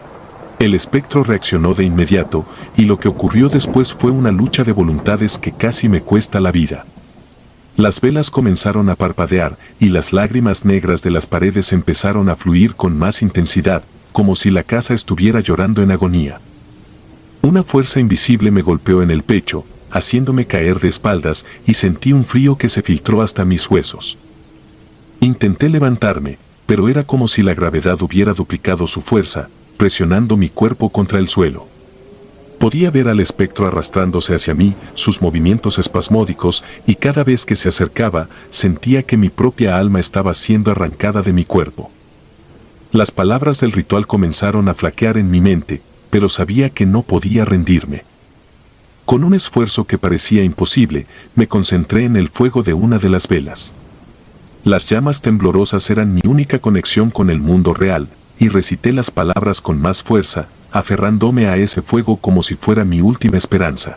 El espectro reaccionó de inmediato, y lo que ocurrió después fue una lucha de voluntades que casi me cuesta la vida. Las velas comenzaron a parpadear, y las lágrimas negras de las paredes empezaron a fluir con más intensidad, como si la casa estuviera llorando en agonía. Una fuerza invisible me golpeó en el pecho, haciéndome caer de espaldas, y sentí un frío que se filtró hasta mis huesos. Intenté levantarme, pero era como si la gravedad hubiera duplicado su fuerza, presionando mi cuerpo contra el suelo. Podía ver al espectro arrastrándose hacia mí, sus movimientos espasmódicos, y cada vez que se acercaba, sentía que mi propia alma estaba siendo arrancada de mi cuerpo. Las palabras del ritual comenzaron a flaquear en mi mente, pero sabía que no podía rendirme. Con un esfuerzo que parecía imposible, me concentré en el fuego de una de las velas. Las llamas temblorosas eran mi única conexión con el mundo real, y recité las palabras con más fuerza, aferrándome a ese fuego como si fuera mi última esperanza.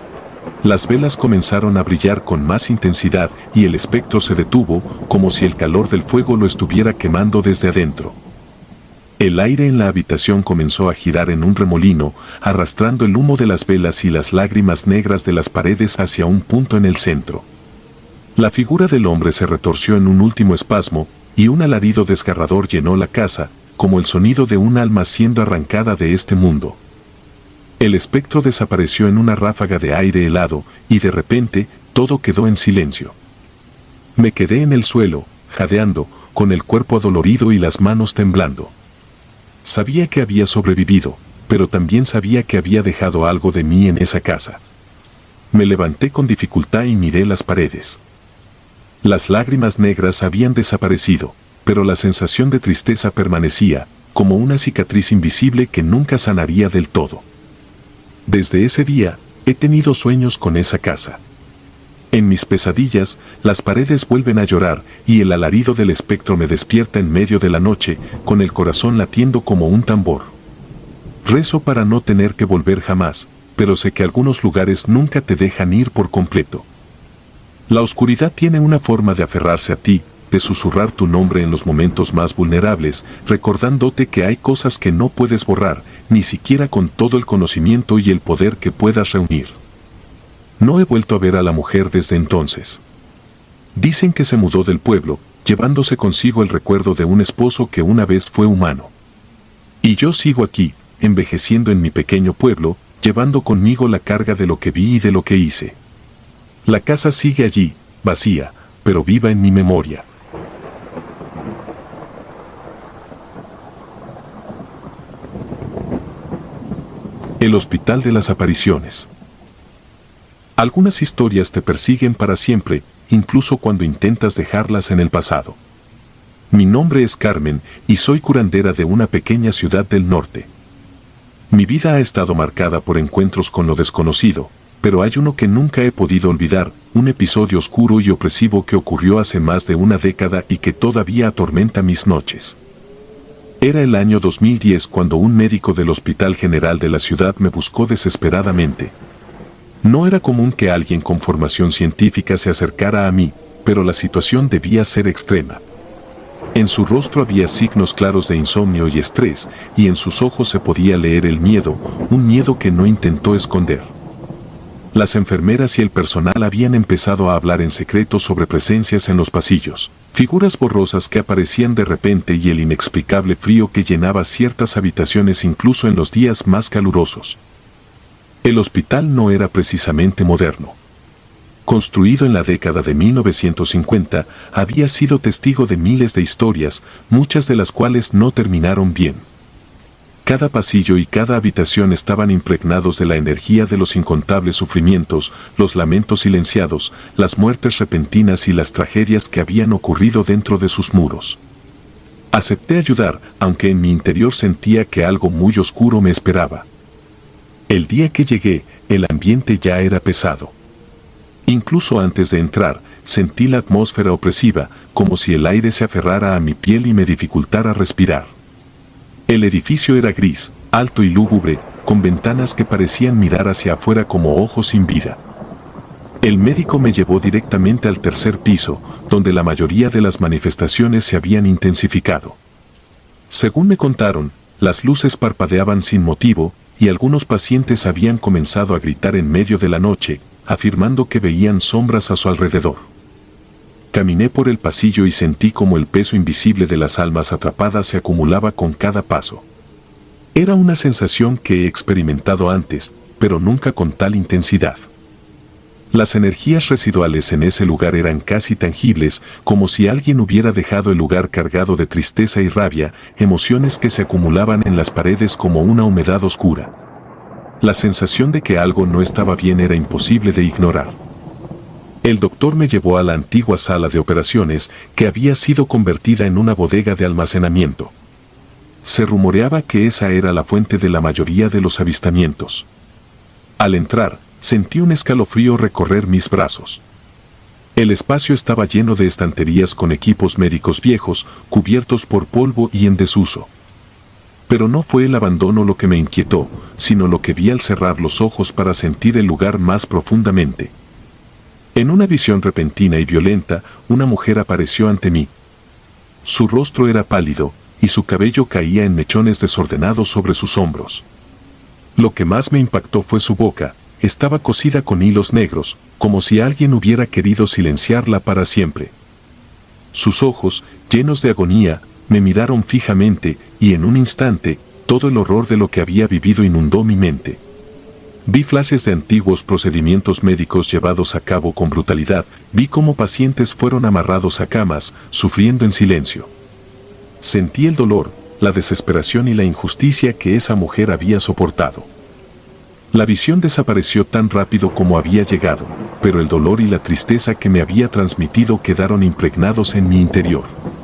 Las velas comenzaron a brillar con más intensidad y el espectro se detuvo, como si el calor del fuego lo estuviera quemando desde adentro. El aire en la habitación comenzó a girar en un remolino, arrastrando el humo de las velas y las lágrimas negras de las paredes hacia un punto en el centro. La figura del hombre se retorció en un último espasmo, y un alarido desgarrador llenó la casa, como el sonido de un alma siendo arrancada de este mundo. El espectro desapareció en una ráfaga de aire helado, y de repente, todo quedó en silencio. Me quedé en el suelo, jadeando, con el cuerpo adolorido y las manos temblando. Sabía que había sobrevivido, pero también sabía que había dejado algo de mí en esa casa. Me levanté con dificultad y miré las paredes. Las lágrimas negras habían desaparecido, pero la sensación de tristeza permanecía, como una cicatriz invisible que nunca sanaría del todo. Desde ese día, he tenido sueños con esa casa. En mis pesadillas, las paredes vuelven a llorar y el alarido del espectro me despierta en medio de la noche, con el corazón latiendo como un tambor. Rezo para no tener que volver jamás, pero sé que algunos lugares nunca te dejan ir por completo. La oscuridad tiene una forma de aferrarse a ti, de susurrar tu nombre en los momentos más vulnerables, recordándote que hay cosas que no puedes borrar, ni siquiera con todo el conocimiento y el poder que puedas reunir. No he vuelto a ver a la mujer desde entonces. Dicen que se mudó del pueblo, llevándose consigo el recuerdo de un esposo que una vez fue humano. Y yo sigo aquí, envejeciendo en mi pequeño pueblo, llevando conmigo la carga de lo que vi y de lo que hice. La casa sigue allí, vacía, pero viva en mi memoria. El Hospital de las Apariciones. Algunas historias te persiguen para siempre, incluso cuando intentas dejarlas en el pasado. Mi nombre es Carmen y soy curandera de una pequeña ciudad del norte. Mi vida ha estado marcada por encuentros con lo desconocido, pero hay uno que nunca he podido olvidar, un episodio oscuro y opresivo que ocurrió hace más de una década y que todavía atormenta mis noches. Era el año 2010 cuando un médico del Hospital General de la ciudad me buscó desesperadamente. No era común que alguien con formación científica se acercara a mí, pero la situación debía ser extrema. En su rostro había signos claros de insomnio y estrés, y en sus ojos se podía leer el miedo, un miedo que no intentó esconder. Las enfermeras y el personal habían empezado a hablar en secreto sobre presencias en los pasillos, figuras borrosas que aparecían de repente y el inexplicable frío que llenaba ciertas habitaciones incluso en los días más calurosos. El hospital no era precisamente moderno. Construido en la década de 1950, había sido testigo de miles de historias, muchas de las cuales no terminaron bien. Cada pasillo y cada habitación estaban impregnados de la energía de los incontables sufrimientos, los lamentos silenciados, las muertes repentinas y las tragedias que habían ocurrido dentro de sus muros. Acepté ayudar, aunque en mi interior sentía que algo muy oscuro me esperaba. El día que llegué, el ambiente ya era pesado. Incluso antes de entrar, sentí la atmósfera opresiva, como si el aire se aferrara a mi piel y me dificultara respirar. El edificio era gris, alto y lúgubre, con ventanas que parecían mirar hacia afuera como ojos sin vida. El médico me llevó directamente al tercer piso, donde la mayoría de las manifestaciones se habían intensificado. Según me contaron, las luces parpadeaban sin motivo, y algunos pacientes habían comenzado a gritar en medio de la noche, afirmando que veían sombras a su alrededor. Caminé por el pasillo y sentí como el peso invisible de las almas atrapadas se acumulaba con cada paso. Era una sensación que he experimentado antes, pero nunca con tal intensidad. Las energías residuales en ese lugar eran casi tangibles, como si alguien hubiera dejado el lugar cargado de tristeza y rabia, emociones que se acumulaban en las paredes como una humedad oscura. La sensación de que algo no estaba bien era imposible de ignorar. El doctor me llevó a la antigua sala de operaciones que había sido convertida en una bodega de almacenamiento. Se rumoreaba que esa era la fuente de la mayoría de los avistamientos. Al entrar, sentí un escalofrío recorrer mis brazos. El espacio estaba lleno de estanterías con equipos médicos viejos, cubiertos por polvo y en desuso. Pero no fue el abandono lo que me inquietó, sino lo que vi al cerrar los ojos para sentir el lugar más profundamente. En una visión repentina y violenta, una mujer apareció ante mí. Su rostro era pálido, y su cabello caía en mechones desordenados sobre sus hombros. Lo que más me impactó fue su boca. Estaba cosida con hilos negros, como si alguien hubiera querido silenciarla para siempre. Sus ojos, llenos de agonía, me miraron fijamente, y en un instante, todo el horror de lo que había vivido inundó mi mente. Vi flashes de antiguos procedimientos médicos llevados a cabo con brutalidad, vi cómo pacientes fueron amarrados a camas, sufriendo en silencio. Sentí el dolor, la desesperación y la injusticia que esa mujer había soportado. La visión desapareció tan rápido como había llegado, pero el dolor y la tristeza que me había transmitido quedaron impregnados en mi interior.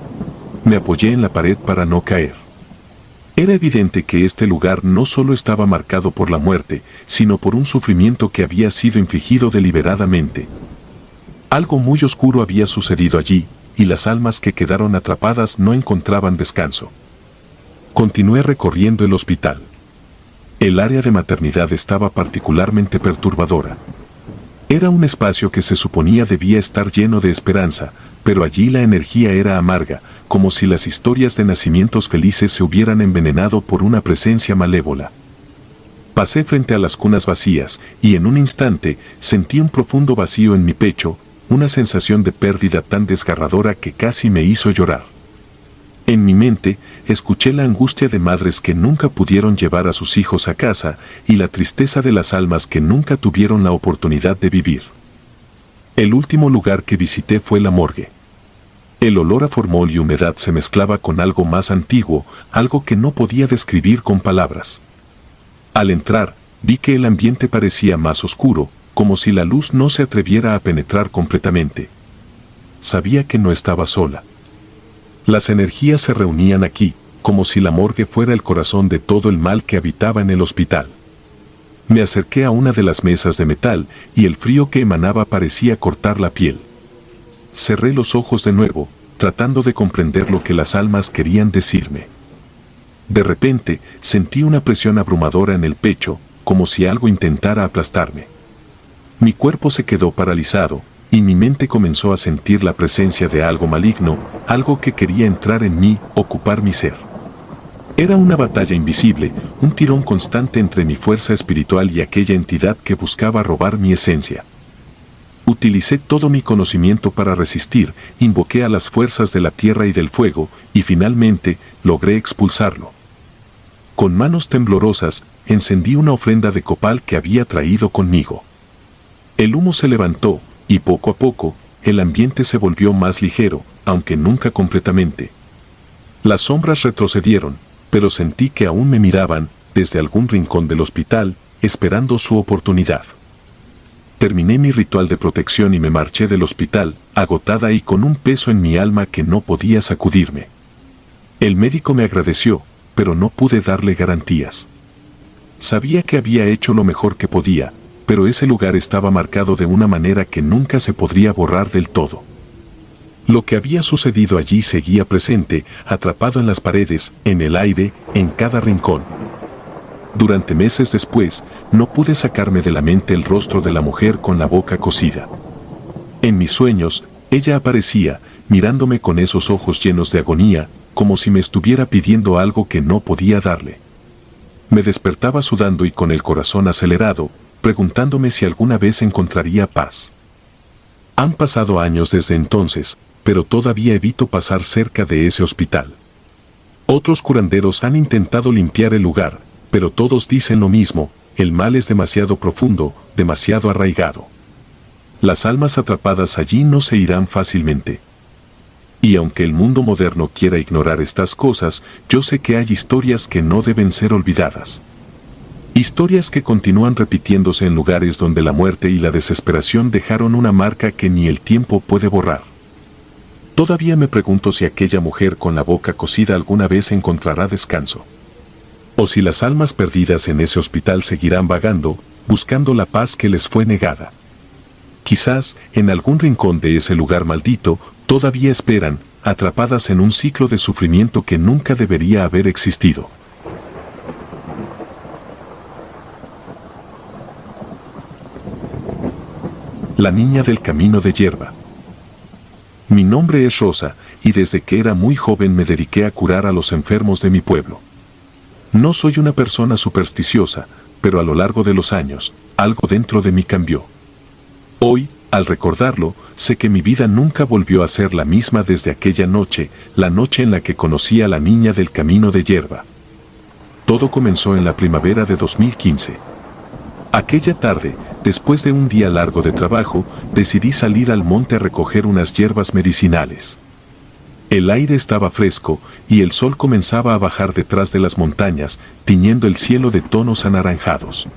Me apoyé en la pared para no caer. Era evidente que este lugar no solo estaba marcado por la muerte, sino por un sufrimiento que había sido infligido deliberadamente. Algo muy oscuro había sucedido allí, y las almas que quedaron atrapadas no encontraban descanso. Continué recorriendo el hospital. El área de maternidad estaba particularmente perturbadora. Era un espacio que se suponía debía estar lleno de esperanza, pero allí la energía era amarga, como si las historias de nacimientos felices se hubieran envenenado por una presencia malévola. Pasé frente a las cunas vacías, y en un instante sentí un profundo vacío en mi pecho, una sensación de pérdida tan desgarradora que casi me hizo llorar. En mi mente, escuché la angustia de madres que nunca pudieron llevar a sus hijos a casa y la tristeza de las almas que nunca tuvieron la oportunidad de vivir. El último lugar que visité fue la morgue. El olor a formol y humedad se mezclaba con algo más antiguo, algo que no podía describir con palabras. Al entrar, vi que el ambiente parecía más oscuro, como si la luz no se atreviera a penetrar completamente. Sabía que no estaba sola. Las energías se reunían aquí, como si la morgue fuera el corazón de todo el mal que habitaba en el hospital. Me acerqué a una de las mesas de metal y el frío que emanaba parecía cortar la piel. Cerré los ojos de nuevo, tratando de comprender lo que las almas querían decirme. De repente, sentí una presión abrumadora en el pecho, como si algo intentara aplastarme. Mi cuerpo se quedó paralizado, y mi mente comenzó a sentir la presencia de algo maligno, algo que quería entrar en mí, ocupar mi ser. Era una batalla invisible, un tirón constante entre mi fuerza espiritual y aquella entidad que buscaba robar mi esencia. Utilicé todo mi conocimiento para resistir, invoqué a las fuerzas de la tierra y del fuego, y finalmente logré expulsarlo. Con manos temblorosas, encendí una ofrenda de copal que había traído conmigo. El humo se levantó, y poco a poco, el ambiente se volvió más ligero, aunque nunca completamente. Las sombras retrocedieron, pero sentí que aún me miraban, desde algún rincón del hospital, esperando su oportunidad. Terminé mi ritual de protección y me marché del hospital, agotada y con un peso en mi alma que no podía sacudirme. El médico me agradeció, pero no pude darle garantías. Sabía que había hecho lo mejor que podía, pero ese lugar estaba marcado de una manera que nunca se podría borrar del todo. Lo que había sucedido allí seguía presente, atrapado en las paredes, en el aire, en cada rincón. Durante meses después, no pude sacarme de la mente el rostro de la mujer con la boca cosida. En mis sueños, ella aparecía, mirándome con esos ojos llenos de agonía, como si me estuviera pidiendo algo que no podía darle. Me despertaba sudando y con el corazón acelerado, preguntándome si alguna vez encontraría paz. Han pasado años desde entonces, pero todavía evito pasar cerca de ese hospital. Otros curanderos han intentado limpiar el lugar, pero todos dicen lo mismo: el mal es demasiado profundo, demasiado arraigado. Las almas atrapadas allí no se irán fácilmente. Y aunque el mundo moderno quiera ignorar estas cosas, yo sé que hay historias que no deben ser olvidadas. Historias que continúan repitiéndose en lugares donde la muerte y la desesperación dejaron una marca que ni el tiempo puede borrar. Todavía me pregunto si aquella mujer con la boca cosida alguna vez encontrará descanso. O si las almas perdidas en ese hospital seguirán vagando, buscando la paz que les fue negada. Quizás, en algún rincón de ese lugar maldito, todavía esperan, atrapadas en un ciclo de sufrimiento que nunca debería haber existido. La niña del camino de hierba. Mi nombre es Rosa, y desde que era muy joven me dediqué a curar a los enfermos de mi pueblo. No soy una persona supersticiosa, pero a lo largo de los años, algo dentro de mí cambió. Hoy, al recordarlo, sé que mi vida nunca volvió a ser la misma desde aquella noche, la noche en la que conocí a la niña del camino de hierba. Todo comenzó en la primavera de 2015. Aquella tarde, después de un día largo de trabajo, decidí salir al monte a recoger unas hierbas medicinales. El aire estaba fresco y el sol comenzaba a bajar detrás de las montañas, tiñendo el cielo de tonos anaranjados.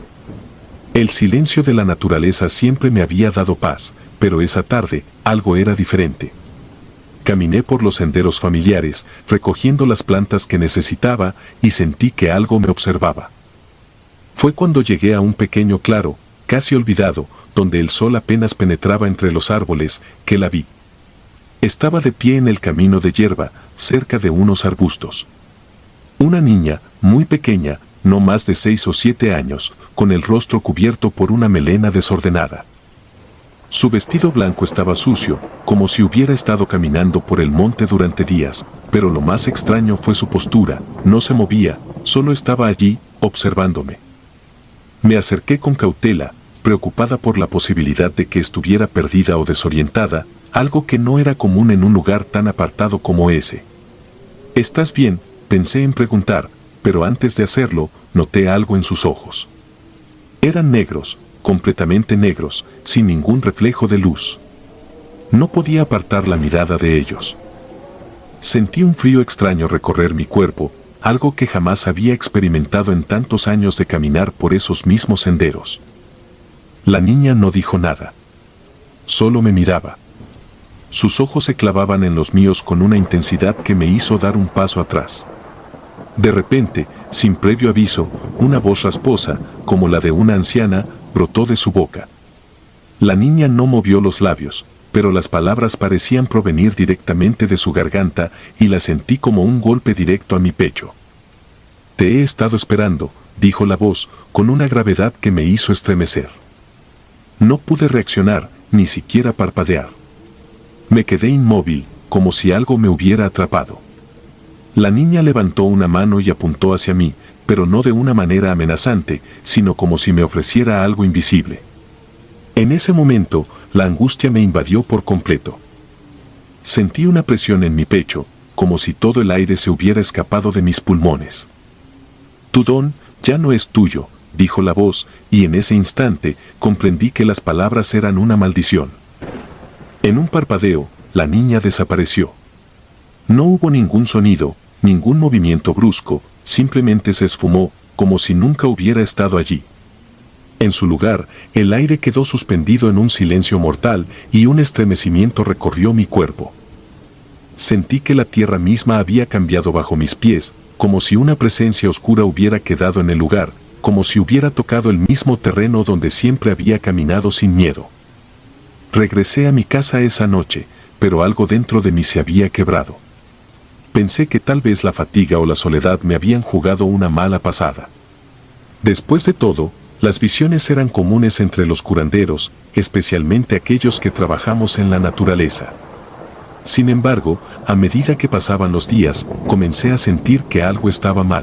El silencio de la naturaleza siempre me había dado paz, pero esa tarde algo era diferente. Caminé por los senderos familiares, recogiendo las plantas que necesitaba y sentí que algo me observaba. Fue cuando llegué a un pequeño claro, casi olvidado, donde el sol apenas penetraba entre los árboles, que la vi. Estaba de pie en el camino de hierba, cerca de unos arbustos. Una niña, muy pequeña, no más de 6 o 7 años, con el rostro cubierto por una melena desordenada. Su vestido blanco estaba sucio, como si hubiera estado caminando por el monte durante días, pero lo más extraño fue su postura, no se movía, solo estaba allí, observándome. Me acerqué con cautela, preocupada por la posibilidad de que estuviera perdida o desorientada, algo que no era común en un lugar tan apartado como ese. ¿Estás bien?, pensé en preguntar, pero antes de hacerlo, noté algo en sus ojos. Eran negros, completamente negros, sin ningún reflejo de luz. No podía apartar la mirada de ellos. Sentí un frío extraño recorrer mi cuerpo, algo que jamás había experimentado en tantos años de caminar por esos mismos senderos. La niña no dijo nada. Solo me miraba. Sus ojos se clavaban en los míos con una intensidad que me hizo dar un paso atrás. De repente, sin previo aviso, una voz rasposa, como la de una anciana, brotó de su boca. La niña no movió los labios, pero las palabras parecían provenir directamente de su garganta y las sentí como un golpe directo a mi pecho. «Te he estado esperando», dijo la voz, con una gravedad que me hizo estremecer. No pude reaccionar, ni siquiera parpadear. Me quedé inmóvil, como si algo me hubiera atrapado. La niña levantó una mano y apuntó hacia mí, pero no de una manera amenazante, sino como si me ofreciera algo invisible. En ese momento, la angustia me invadió por completo. Sentí una presión en mi pecho, como si todo el aire se hubiera escapado de mis pulmones. «Tu don ya no es tuyo», dijo la voz, y en ese instante comprendí que las palabras eran una maldición. En un parpadeo, la niña desapareció. No hubo ningún sonido, ningún movimiento brusco, simplemente se esfumó, como si nunca hubiera estado allí. En su lugar, el aire quedó suspendido en un silencio mortal y un estremecimiento recorrió mi cuerpo. Sentí que la tierra misma había cambiado bajo mis pies, como si una presencia oscura hubiera quedado en el lugar, como si hubiera tocado el mismo terreno donde siempre había caminado sin miedo. Regresé a mi casa esa noche, pero algo dentro de mí se había quebrado. Pensé que tal vez la fatiga o la soledad me habían jugado una mala pasada. Después de todo, las visiones eran comunes entre los curanderos, especialmente aquellos que trabajamos en la naturaleza. Sin embargo, a medida que pasaban los días, comencé a sentir que algo estaba mal.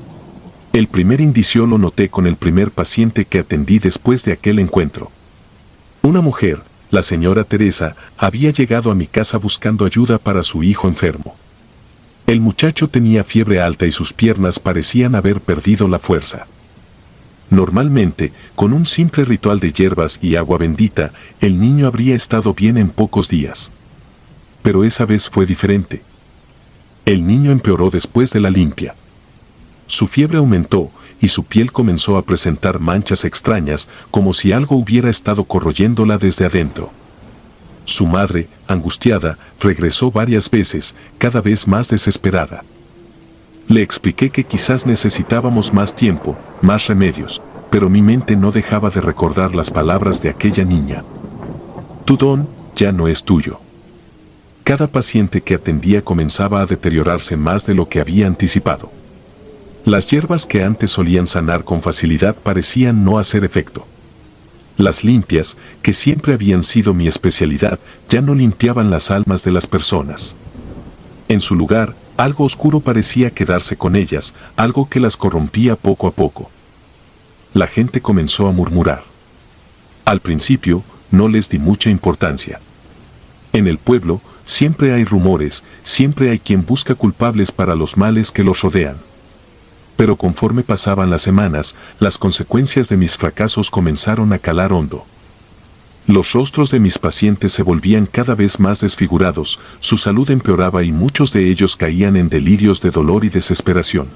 El primer indicio lo noté con el primer paciente que atendí después de aquel encuentro. Una mujer, la señora Teresa, había llegado a mi casa buscando ayuda para su hijo enfermo. El muchacho tenía fiebre alta y sus piernas parecían haber perdido la fuerza. Normalmente, con un simple ritual de hierbas y agua bendita, el niño habría estado bien en pocos días. Pero esa vez fue diferente. El niño empeoró después de la limpia. Su fiebre aumentó y su piel comenzó a presentar manchas extrañas, como si algo hubiera estado corroyéndola desde adentro. Su madre, angustiada, regresó varias veces, cada vez más desesperada. Le expliqué que quizás necesitábamos más tiempo, más remedios, pero mi mente no dejaba de recordar las palabras de aquella niña. Tu don ya no es tuyo. Cada paciente que atendía comenzaba a deteriorarse más de lo que había anticipado. Las hierbas que antes solían sanar con facilidad parecían no hacer efecto. Las limpias, que siempre habían sido mi especialidad, ya no limpiaban las almas de las personas. En su lugar, algo oscuro parecía quedarse con ellas, algo que las corrompía poco a poco. La gente comenzó a murmurar. Al principio, no les di mucha importancia. En el pueblo, siempre hay rumores, siempre hay quien busca culpables para los males que los rodean. Pero conforme pasaban las semanas, las consecuencias de mis fracasos comenzaron a calar hondo. Los rostros de mis pacientes se volvían cada vez más desfigurados, su salud empeoraba y muchos de ellos caían en delirios de dolor y desesperación.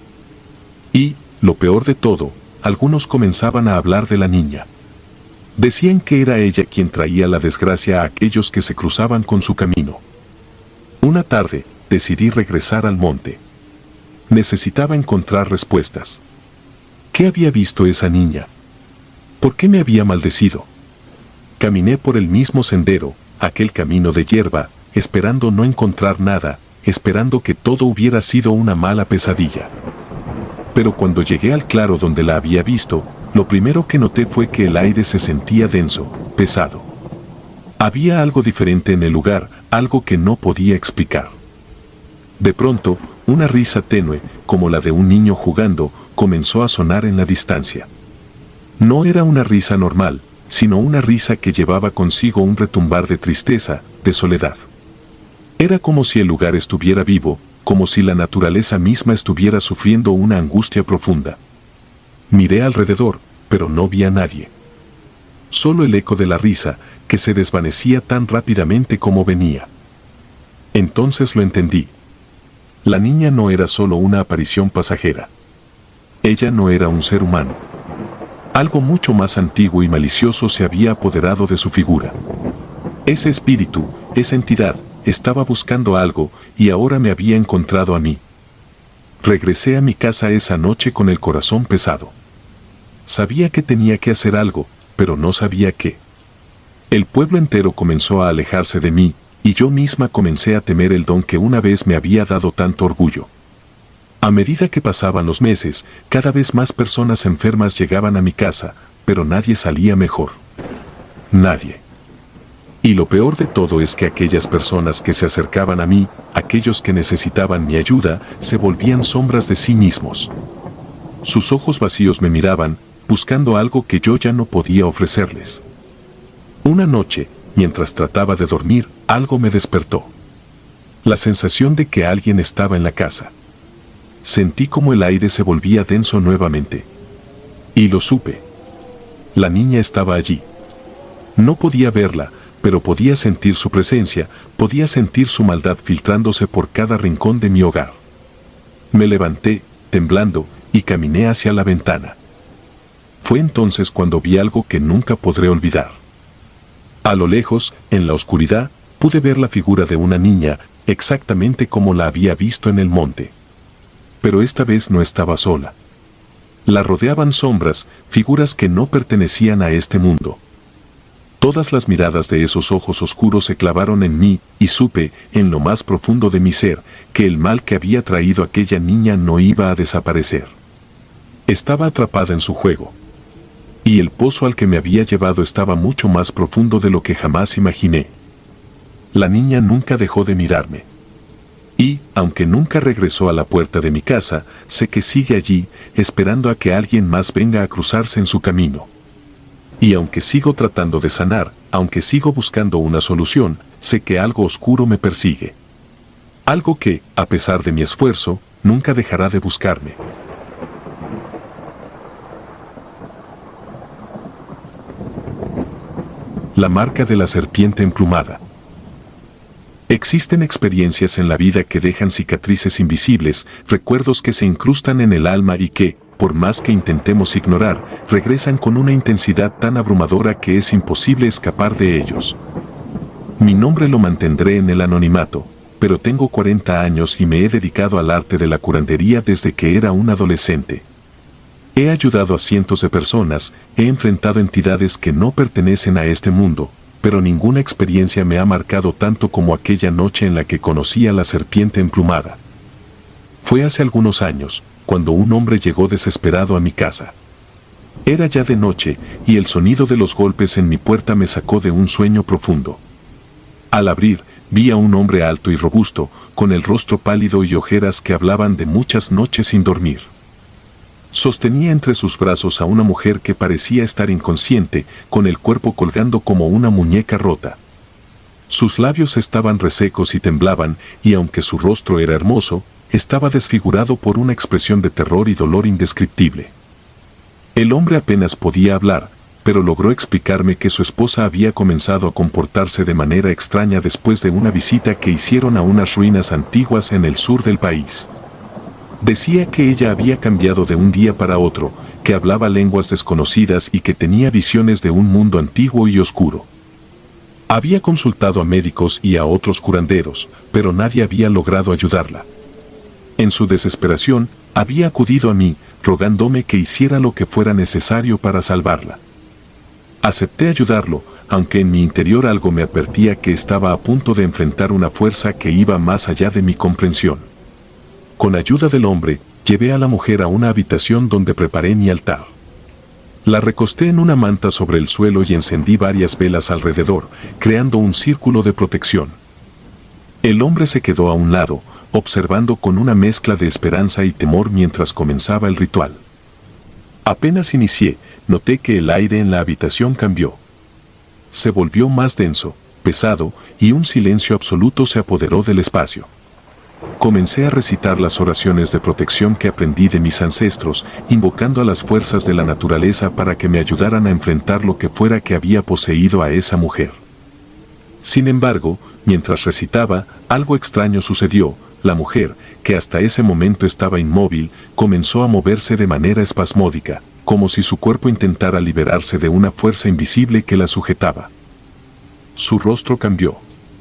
Y, lo peor de todo, algunos comenzaban a hablar de la niña. Decían que era ella quien traía la desgracia a aquellos que se cruzaban con su camino. Una tarde, decidí regresar al monte. Necesitaba encontrar respuestas. ¿Qué había visto esa niña? ¿Por qué me había maldecido? Caminé por el mismo sendero, aquel camino de hierba, esperando no encontrar nada, esperando que todo hubiera sido una mala pesadilla. Pero cuando llegué al claro donde la había visto, lo primero que noté fue que el aire se sentía denso, pesado. Había algo diferente en el lugar, algo que no podía explicar. De pronto, una risa tenue, como la de un niño jugando, comenzó a sonar en la distancia. No era una risa normal, sino una risa que llevaba consigo un retumbar de tristeza, de soledad. Era como si el lugar estuviera vivo, como si la naturaleza misma estuviera sufriendo una angustia profunda. Miré alrededor, pero no vi a nadie. Solo el eco de la risa, que se desvanecía tan rápidamente como venía. Entonces lo entendí. La niña no era solo una aparición pasajera. Ella no era un ser humano. Algo mucho más antiguo y malicioso se había apoderado de su figura. Ese espíritu, esa entidad, estaba buscando algo y ahora me había encontrado a mí. Regresé a mi casa esa noche con el corazón pesado. Sabía que tenía que hacer algo, pero no sabía qué. El pueblo entero comenzó a alejarse de mí, y yo misma comencé a temer el don que una vez me había dado tanto orgullo. A medida que pasaban los meses, cada vez más personas enfermas llegaban a mi casa, pero nadie salía mejor. Nadie. Y lo peor de todo es que aquellas personas que se acercaban a mí, aquellos que necesitaban mi ayuda, se volvían sombras de sí mismos. Sus ojos vacíos me miraban, buscando algo que yo ya no podía ofrecerles. Una noche, mientras trataba de dormir, algo me despertó. La sensación de que alguien estaba en la casa. Sentí como el aire se volvía denso nuevamente. Y lo supe. La niña estaba allí. No podía verla, pero podía sentir su presencia, podía sentir su maldad filtrándose por cada rincón de mi hogar. Me levanté, temblando, y caminé hacia la ventana. Fue entonces cuando vi algo que nunca podré olvidar. A lo lejos, en la oscuridad, pude ver la figura de una niña, exactamente como la había visto en el monte. Pero esta vez no estaba sola. La rodeaban sombras, figuras que no pertenecían a este mundo. Todas las miradas de esos ojos oscuros se clavaron en mí, y supe, en lo más profundo de mi ser, que el mal que había traído aquella niña no iba a desaparecer. Estaba atrapada en su juego. Y el pozo al que me había llevado estaba mucho más profundo de lo que jamás imaginé. La niña nunca dejó de mirarme. Y, aunque nunca regresó a la puerta de mi casa, sé que sigue allí, esperando a que alguien más venga a cruzarse en su camino. Y aunque sigo tratando de sanar, aunque sigo buscando una solución, sé que algo oscuro me persigue. Algo que, a pesar de mi esfuerzo, nunca dejará de buscarme. La marca de la serpiente emplumada. Existen experiencias en la vida que dejan cicatrices invisibles, recuerdos que se incrustan en el alma y que, por más que intentemos ignorar, regresan con una intensidad tan abrumadora que es imposible escapar de ellos. Mi nombre lo mantendré en el anonimato, pero tengo 40 años y me he dedicado al arte de la curandería desde que era un adolescente. He ayudado a cientos de personas, he enfrentado entidades que no pertenecen a este mundo, pero ninguna experiencia me ha marcado tanto como aquella noche en la que conocí a la serpiente emplumada. Fue hace algunos años, cuando un hombre llegó desesperado a mi casa. Era ya de noche, y el sonido de los golpes en mi puerta me sacó de un sueño profundo. Al abrir, vi a un hombre alto y robusto, con el rostro pálido y ojeras que hablaban de muchas noches sin dormir. Sostenía entre sus brazos a una mujer que parecía estar inconsciente, con el cuerpo colgando como una muñeca rota. Sus labios estaban resecos y temblaban, y aunque su rostro era hermoso, estaba desfigurado por una expresión de terror y dolor indescriptible. El hombre apenas podía hablar, pero logró explicarme que su esposa había comenzado a comportarse de manera extraña después de una visita que hicieron a unas ruinas antiguas en el sur del país. Decía que ella había cambiado de un día para otro, que hablaba lenguas desconocidas y que tenía visiones de un mundo antiguo y oscuro. Había consultado a médicos y a otros curanderos, pero nadie había logrado ayudarla. En su desesperación, había acudido a mí, rogándome que hiciera lo que fuera necesario para salvarla. Acepté ayudarlo, aunque en mi interior algo me advertía que estaba a punto de enfrentar una fuerza que iba más allá de mi comprensión. Con ayuda del hombre, llevé a la mujer a una habitación donde preparé mi altar. La recosté en una manta sobre el suelo y encendí varias velas alrededor, creando un círculo de protección. El hombre se quedó a un lado, observando con una mezcla de esperanza y temor mientras comenzaba el ritual. Apenas inicié, noté que el aire en la habitación cambió. Se volvió más denso, pesado, y un silencio absoluto se apoderó del espacio. Comencé a recitar las oraciones de protección que aprendí de mis ancestros, invocando a las fuerzas de la naturaleza para que me ayudaran a enfrentar lo que fuera que había poseído a esa mujer. Sin embargo, mientras recitaba, algo extraño sucedió. La mujer, que hasta ese momento estaba inmóvil, comenzó a moverse de manera espasmódica, como si su cuerpo intentara liberarse de una fuerza invisible que la sujetaba. Su rostro cambió.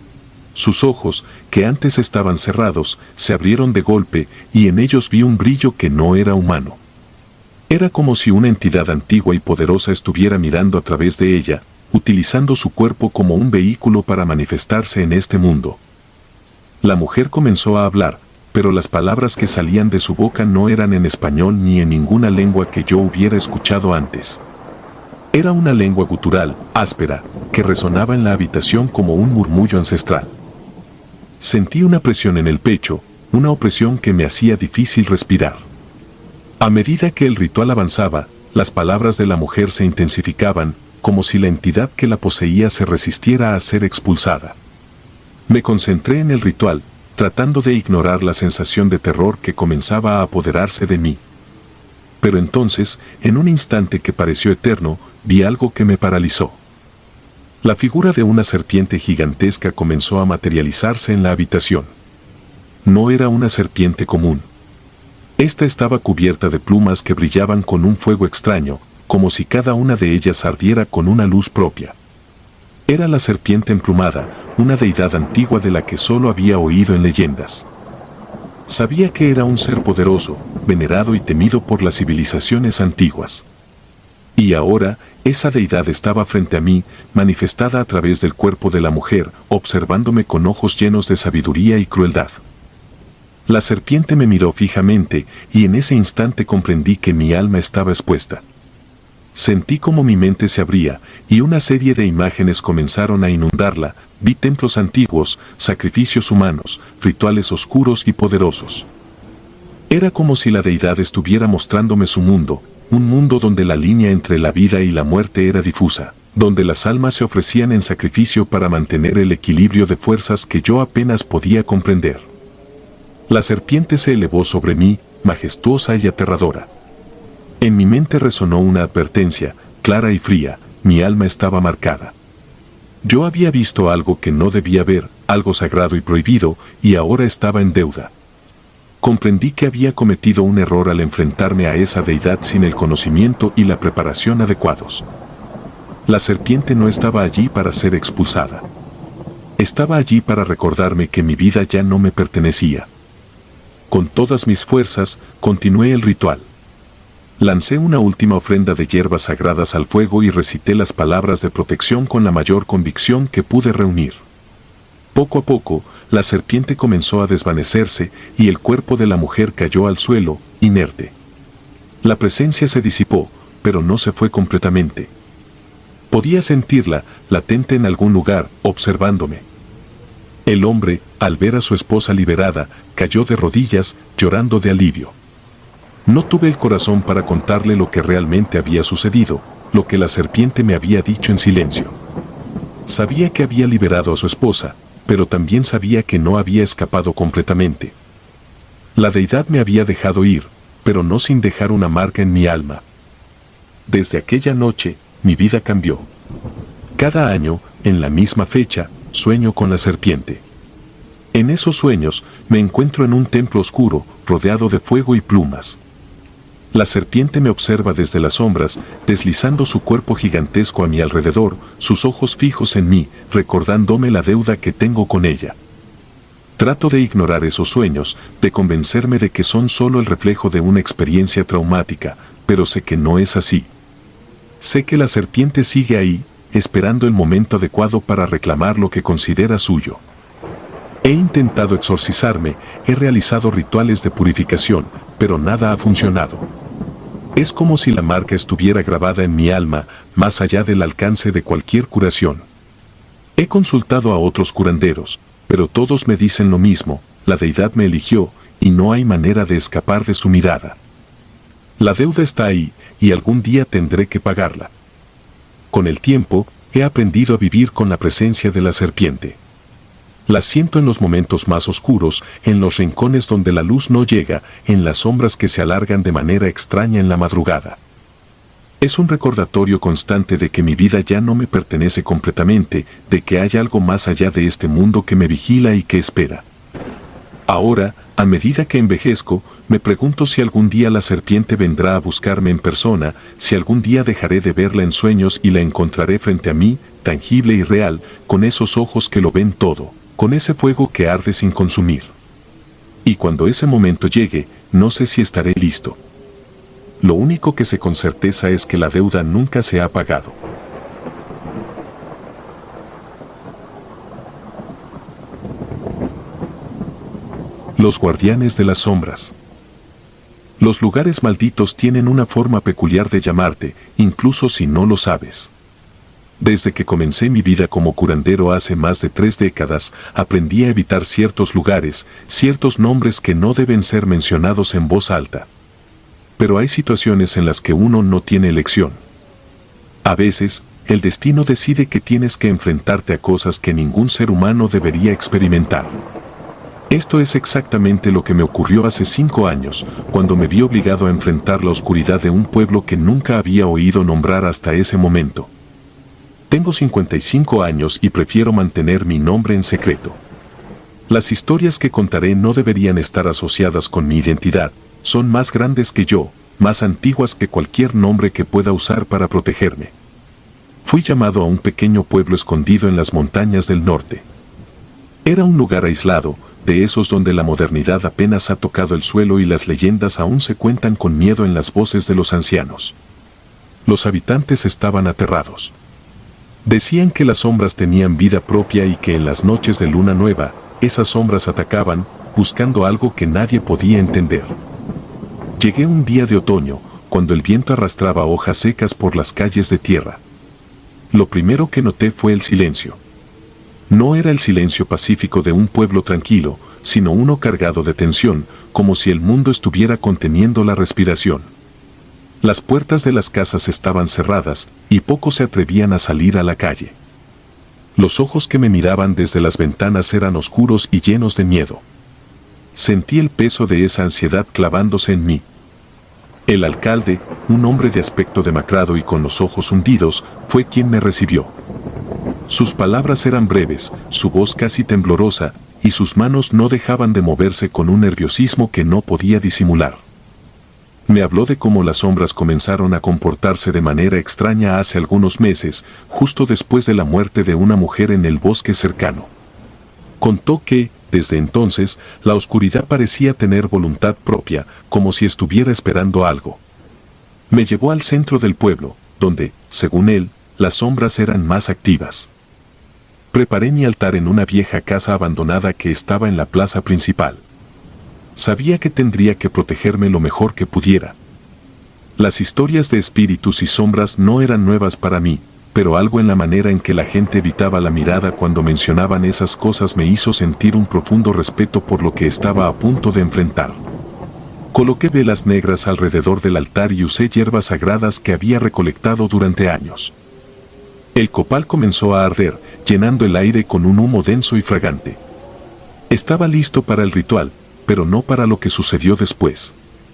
Sus ojos, que antes estaban cerrados, se abrieron de golpe y en ellos vi un brillo que no era humano. Era como si una entidad antigua y poderosa estuviera mirando a través de ella, utilizando su cuerpo como un vehículo para manifestarse en este mundo. La mujer comenzó a hablar, pero las palabras que salían de su boca no eran en español ni en ninguna lengua que yo hubiera escuchado antes. Era una lengua gutural, áspera, que resonaba en la habitación como un murmullo ancestral. Sentí una presión en el pecho, una opresión que me hacía difícil respirar. A medida que el ritual avanzaba, las palabras de la mujer se intensificaban, como si la entidad que la poseía se resistiera a ser expulsada. Me concentré en el ritual, tratando de ignorar la sensación de terror que comenzaba a apoderarse de mí. Pero entonces, en un instante que pareció eterno, vi algo que me paralizó. La figura de una serpiente gigantesca comenzó a materializarse en la habitación. No era una serpiente común. Esta estaba cubierta de plumas que brillaban con un fuego extraño, como si cada una de ellas ardiera con una luz propia. Era la serpiente emplumada, una deidad antigua de la que solo había oído en leyendas. Sabía que era un ser poderoso, venerado y temido por las civilizaciones antiguas. Y ahora, esa deidad estaba frente a mí, manifestada a través del cuerpo de la mujer, observándome con ojos llenos de sabiduría y crueldad. La serpiente me miró fijamente, y en ese instante comprendí que mi alma estaba expuesta. Sentí como mi mente se abría, y una serie de imágenes comenzaron a inundarla. Vi templos antiguos, sacrificios humanos, rituales oscuros y poderosos. Era como si la deidad estuviera mostrándome su mundo, un mundo donde la línea entre la vida y la muerte era difusa, donde las almas se ofrecían en sacrificio para mantener el equilibrio de fuerzas que yo apenas podía comprender. La serpiente se elevó sobre mí, majestuosa y aterradora. En mi mente resonó una advertencia, clara y fría, mi alma estaba marcada. Yo había visto algo que no debía ver, algo sagrado y prohibido, y ahora estaba en deuda. Comprendí que había cometido un error al enfrentarme a esa deidad sin el conocimiento y la preparación adecuados. La serpiente no estaba allí para ser expulsada. Estaba allí para recordarme que mi vida ya no me pertenecía. Con todas mis fuerzas, continué el ritual. Lancé una última ofrenda de hierbas sagradas al fuego y recité las palabras de protección con la mayor convicción que pude reunir. Poco a poco, la serpiente comenzó a desvanecerse y el cuerpo de la mujer cayó al suelo, inerte. La presencia se disipó, pero no se fue completamente. Podía sentirla, latente en algún lugar, observándome. El hombre, al ver a su esposa liberada, cayó de rodillas, llorando de alivio. No tuve el corazón para contarle lo que realmente había sucedido, lo que la serpiente me había dicho en silencio. Sabía que había liberado a su esposa, pero también sabía que no había escapado completamente. La deidad me había dejado ir, pero no sin dejar una marca en mi alma. Desde aquella noche, mi vida cambió. Cada año, en la misma fecha, sueño con la serpiente. En esos sueños, me encuentro en un templo oscuro, rodeado de fuego y plumas. La serpiente me observa desde las sombras, deslizando su cuerpo gigantesco a mi alrededor, sus ojos fijos en mí, recordándome la deuda que tengo con ella. Trato de ignorar esos sueños, de convencerme de que son solo el reflejo de una experiencia traumática, pero sé que no es así. Sé que la serpiente sigue ahí, esperando el momento adecuado para reclamar lo que considera suyo. He intentado exorcizarme, he realizado rituales de purificación, pero nada ha funcionado. Es como si la marca estuviera grabada en mi alma, más allá del alcance de cualquier curación. He consultado a otros curanderos, pero todos me dicen lo mismo: la deidad me eligió, y no hay manera de escapar de su mirada. La deuda está ahí, y algún día tendré que pagarla. Con el tiempo, he aprendido a vivir con la presencia de la serpiente. La siento en los momentos más oscuros, en los rincones donde la luz no llega, en las sombras que se alargan de manera extraña en la madrugada. Es un recordatorio constante de que mi vida ya no me pertenece completamente, de que hay algo más allá de este mundo que me vigila y que espera. Ahora, a medida que envejezco, me pregunto si algún día la serpiente vendrá a buscarme en persona, si algún día dejaré de verla en sueños y la encontraré frente a mí, tangible y real, con esos ojos que lo ven todo, con ese fuego que arde sin consumir. Y cuando ese momento llegue, no sé si estaré listo. Lo único que sé con certeza es que la deuda nunca se ha pagado. Los guardianes de las sombras. Los lugares malditos tienen una forma peculiar de llamarte, incluso si no lo sabes. Desde que comencé mi vida como curandero hace más de 3 décadas, aprendí a evitar ciertos lugares, ciertos nombres que no deben ser mencionados en voz alta. Pero hay situaciones en las que uno no tiene elección. A veces, el destino decide que tienes que enfrentarte a cosas que ningún ser humano debería experimentar. Esto es exactamente lo que me ocurrió hace 5 años, cuando me vi obligado a enfrentar la oscuridad de un pueblo que nunca había oído nombrar hasta ese momento. Tengo 55 años y prefiero mantener mi nombre en secreto. Las historias que contaré no deberían estar asociadas con mi identidad, son más grandes que yo, más antiguas que cualquier nombre que pueda usar para protegerme. Fui llamado a un pequeño pueblo escondido en las montañas del norte. Era un lugar aislado, de esos donde la modernidad apenas ha tocado el suelo y las leyendas aún se cuentan con miedo en las voces de los ancianos. Los habitantes estaban aterrados. Decían que las sombras tenían vida propia y que en las noches de luna nueva, esas sombras atacaban, buscando algo que nadie podía entender. Llegué un día de otoño, cuando el viento arrastraba hojas secas por las calles de tierra. Lo primero que noté fue el silencio. No era el silencio pacífico de un pueblo tranquilo, sino uno cargado de tensión, como si el mundo estuviera conteniendo la respiración. Las puertas de las casas estaban cerradas, y pocos se atrevían a salir a la calle. Los ojos que me miraban desde las ventanas eran oscuros y llenos de miedo. Sentí el peso de esa ansiedad clavándose en mí. El alcalde, un hombre de aspecto demacrado y con los ojos hundidos, fue quien me recibió. Sus palabras eran breves, su voz casi temblorosa, y sus manos no dejaban de moverse con un nerviosismo que no podía disimular. Me habló de cómo las sombras comenzaron a comportarse de manera extraña hace algunos meses, justo después de la muerte de una mujer en el bosque cercano. Contó que, desde entonces, la oscuridad parecía tener voluntad propia, como si estuviera esperando algo. Me llevó al centro del pueblo, donde, según él, las sombras eran más activas. Preparé mi altar en una vieja casa abandonada que estaba en la plaza principal. Sabía que tendría que protegerme lo mejor que pudiera. Las historias de espíritus y sombras no eran nuevas para mí, pero algo en la manera en que la gente evitaba la mirada cuando mencionaban esas cosas me hizo sentir un profundo respeto por lo que estaba a punto de enfrentar. Coloqué velas negras alrededor del altar y usé hierbas sagradas que había recolectado durante años. El copal comenzó a arder, llenando el aire con un humo denso y fragante. Estaba listo para el ritual, pero no para lo que sucedió después.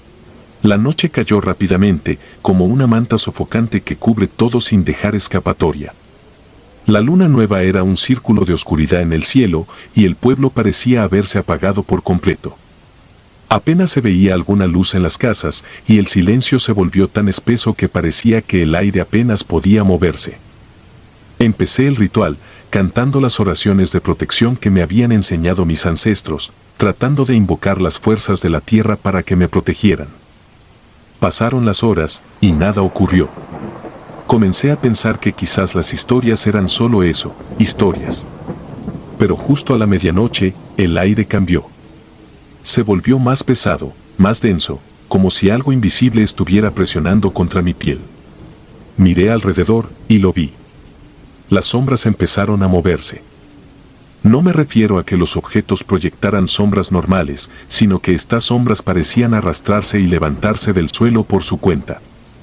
La noche cayó rápidamente, como una manta sofocante que cubre todo sin dejar escapatoria. La luna nueva era un círculo de oscuridad en el cielo, y el pueblo parecía haberse apagado por completo. Apenas se veía alguna luz en las casas, y el silencio se volvió tan espeso que parecía que el aire apenas podía moverse. Empecé el ritual, cantando las oraciones de protección que me habían enseñado mis ancestros, tratando de invocar las fuerzas de la tierra para que me protegieran. Pasaron las horas, y nada ocurrió. Comencé a pensar que quizás las historias eran solo eso, historias. Pero justo a la medianoche, el aire cambió. Se volvió más pesado, más denso, como si algo invisible estuviera presionando contra mi piel. Miré alrededor, y lo vi. Las sombras empezaron a moverse. No me refiero a que los objetos proyectaran sombras normales, sino que estas sombras parecían arrastrarse y levantarse del suelo por su cuenta.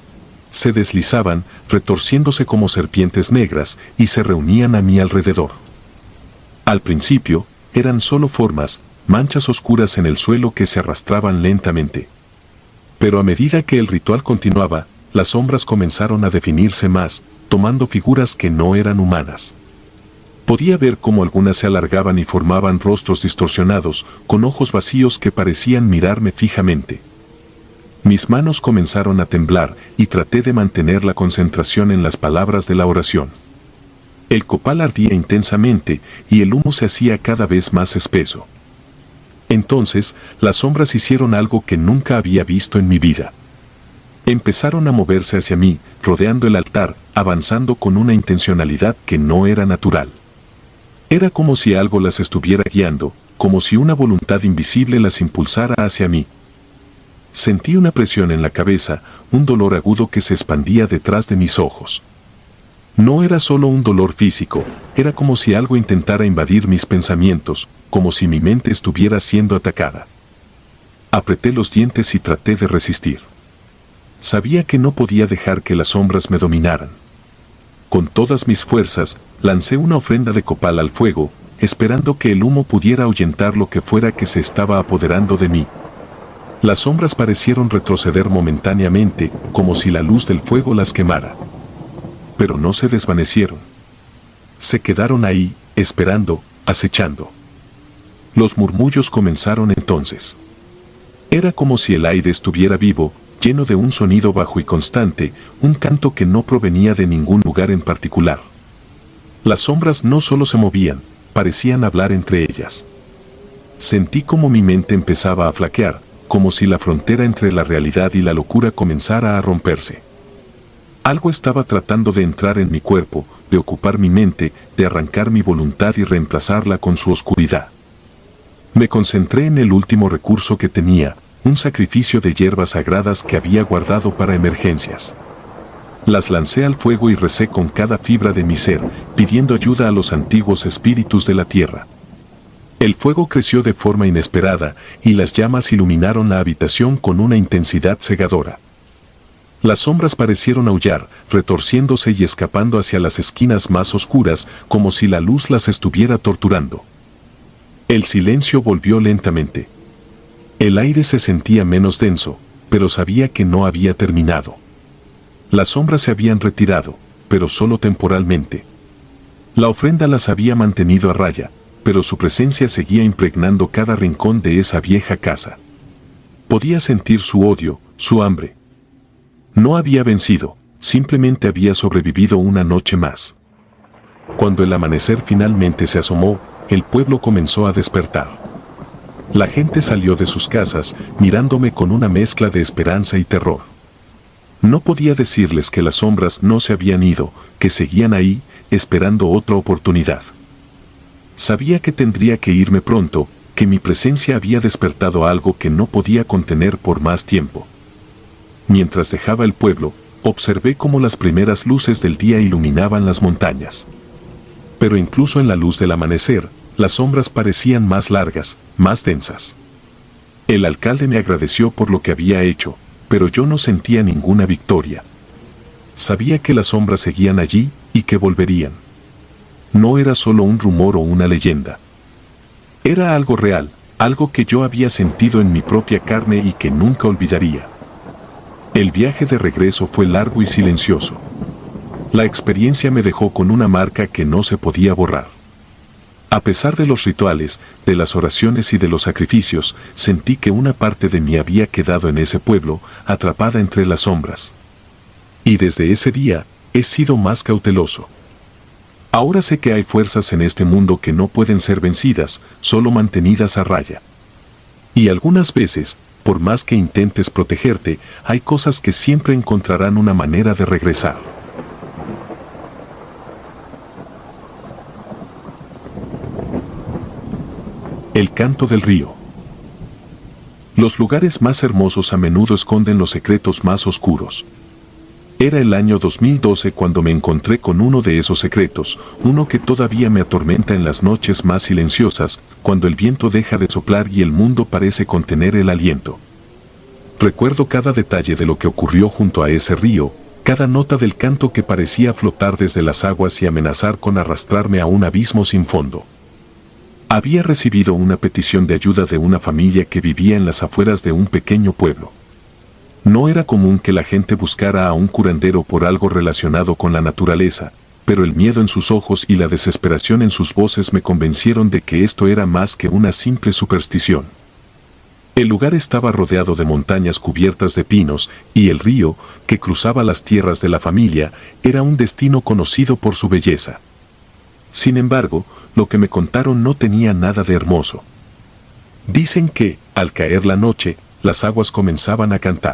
Se deslizaban, retorciéndose como serpientes negras, y se reunían a mi alrededor. Al principio, eran solo formas, manchas oscuras en el suelo que se arrastraban lentamente. Pero a medida que el ritual continuaba, las sombras comenzaron a definirse más, tomando figuras que no eran humanas. Podía ver cómo algunas se alargaban y formaban rostros distorsionados, con ojos vacíos que parecían mirarme fijamente. Mis manos comenzaron a temblar y traté de mantener la concentración en las palabras de la oración. El copal ardía intensamente y el humo se hacía cada vez más espeso. Entonces, las sombras hicieron algo que nunca había visto en mi vida. Empezaron a moverse hacia mí, rodeando el altar, avanzando con una intencionalidad que no era natural. Era como si algo las estuviera guiando, como si una voluntad invisible las impulsara hacia mí. Sentí una presión en la cabeza, un dolor agudo que se expandía detrás de mis ojos. No era solo un dolor físico, era como si algo intentara invadir mis pensamientos, como si mi mente estuviera siendo atacada. Apreté los dientes y traté de resistir. Sabía que no podía dejar que las sombras me dominaran. Con todas mis fuerzas, lancé una ofrenda de copal al fuego, esperando que el humo pudiera ahuyentar lo que fuera que se estaba apoderando de mí. Las sombras parecieron retroceder momentáneamente, como si la luz del fuego las quemara. Pero no se desvanecieron. Se quedaron ahí, esperando, acechando. Los murmullos comenzaron entonces. Era como si el aire estuviera vivo, lleno de un sonido bajo y constante, un canto que no provenía de ningún lugar en particular. Las sombras no solo se movían, parecían hablar entre ellas. Sentí como mi mente empezaba a flaquear, como si la frontera entre la realidad y la locura comenzara a romperse. Algo estaba tratando de entrar en mi cuerpo, de ocupar mi mente, de arrancar mi voluntad y reemplazarla con su oscuridad. Me concentré en el último recurso que tenía, un sacrificio de hierbas sagradas que había guardado para emergencias. Las lancé al fuego y recé con cada fibra de mi ser, pidiendo ayuda a los antiguos espíritus de la tierra. El fuego creció de forma inesperada, y las llamas iluminaron la habitación con una intensidad cegadora. Las sombras parecieron aullar, retorciéndose y escapando hacia las esquinas más oscuras, como si la luz las estuviera torturando. El silencio volvió lentamente. El aire se sentía menos denso, pero sabía que no había terminado. Las sombras se habían retirado, pero solo temporalmente. La ofrenda las había mantenido a raya, pero su presencia seguía impregnando cada rincón de esa vieja casa. Podía sentir su odio, su hambre. No había vencido, simplemente había sobrevivido una noche más. Cuando el amanecer finalmente se asomó, el pueblo comenzó a despertar. La gente salió de sus casas, mirándome con una mezcla de esperanza y terror. No podía decirles que las sombras no se habían ido, que seguían ahí, esperando otra oportunidad. Sabía que tendría que irme pronto, que mi presencia había despertado algo que no podía contener por más tiempo. Mientras dejaba el pueblo, observé cómo las primeras luces del día iluminaban las montañas. Pero incluso en la luz del amanecer, las sombras parecían más largas, más densas. El alcalde me agradeció por lo que había hecho, pero yo no sentía ninguna victoria. Sabía que las sombras seguían allí y que volverían. No era solo un rumor o una leyenda. Era algo real, algo que yo había sentido en mi propia carne y que nunca olvidaría. El viaje de regreso fue largo y silencioso. La experiencia me dejó con una marca que no se podía borrar. A pesar de los rituales, de las oraciones y de los sacrificios, sentí que una parte de mí había quedado en ese pueblo, atrapada entre las sombras. Y desde ese día, he sido más cauteloso. Ahora sé que hay fuerzas en este mundo que no pueden ser vencidas, solo mantenidas a raya. Y algunas veces, por más que intentes protegerte, hay cosas que siempre encontrarán una manera de regresar. El canto del río. Los lugares más hermosos a menudo esconden los secretos más oscuros. Era el año 2012 cuando me encontré con uno de esos secretos, uno que todavía me atormenta en las noches más silenciosas, cuando el viento deja de soplar y el mundo parece contener el aliento. Recuerdo cada detalle de lo que ocurrió junto a ese río, cada nota del canto que parecía flotar desde las aguas y amenazar con arrastrarme a un abismo sin fondo. Había recibido una petición de ayuda de una familia que vivía en las afueras de un pequeño pueblo. No era común que la gente buscara a un curandero por algo relacionado con la naturaleza, pero el miedo en sus ojos y la desesperación en sus voces me convencieron de que esto era más que una simple superstición. El lugar estaba rodeado de montañas cubiertas de pinos, y el río, que cruzaba las tierras de la familia, era un destino conocido por su belleza. Sin embargo, lo que me contaron no tenía nada de hermoso. Dicen que, al caer la noche, las aguas comenzaban a cantar.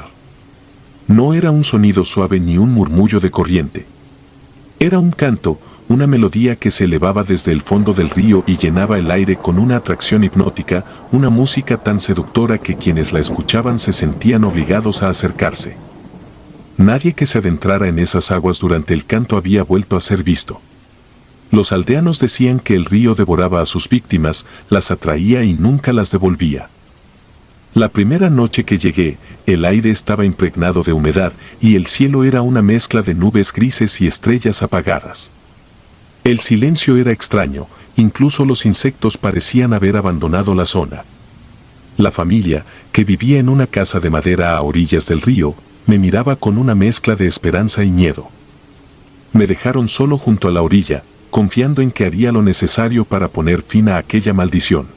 No era un sonido suave ni un murmullo de corriente. Era un canto, una melodía que se elevaba desde el fondo del río y llenaba el aire con una atracción hipnótica, una música tan seductora que quienes la escuchaban se sentían obligados a acercarse. Nadie que se adentrara en esas aguas durante el canto había vuelto a ser visto. Los aldeanos decían que el río devoraba a sus víctimas, las atraía y nunca las devolvía. La primera noche que llegué, el aire estaba impregnado de humedad y el cielo era una mezcla de nubes grises y estrellas apagadas. El silencio era extraño, incluso los insectos parecían haber abandonado la zona. La familia, que vivía en una casa de madera a orillas del río, me miraba con una mezcla de esperanza y miedo. Me dejaron solo junto a la orilla, confiando en que haría lo necesario para poner fin a aquella maldición.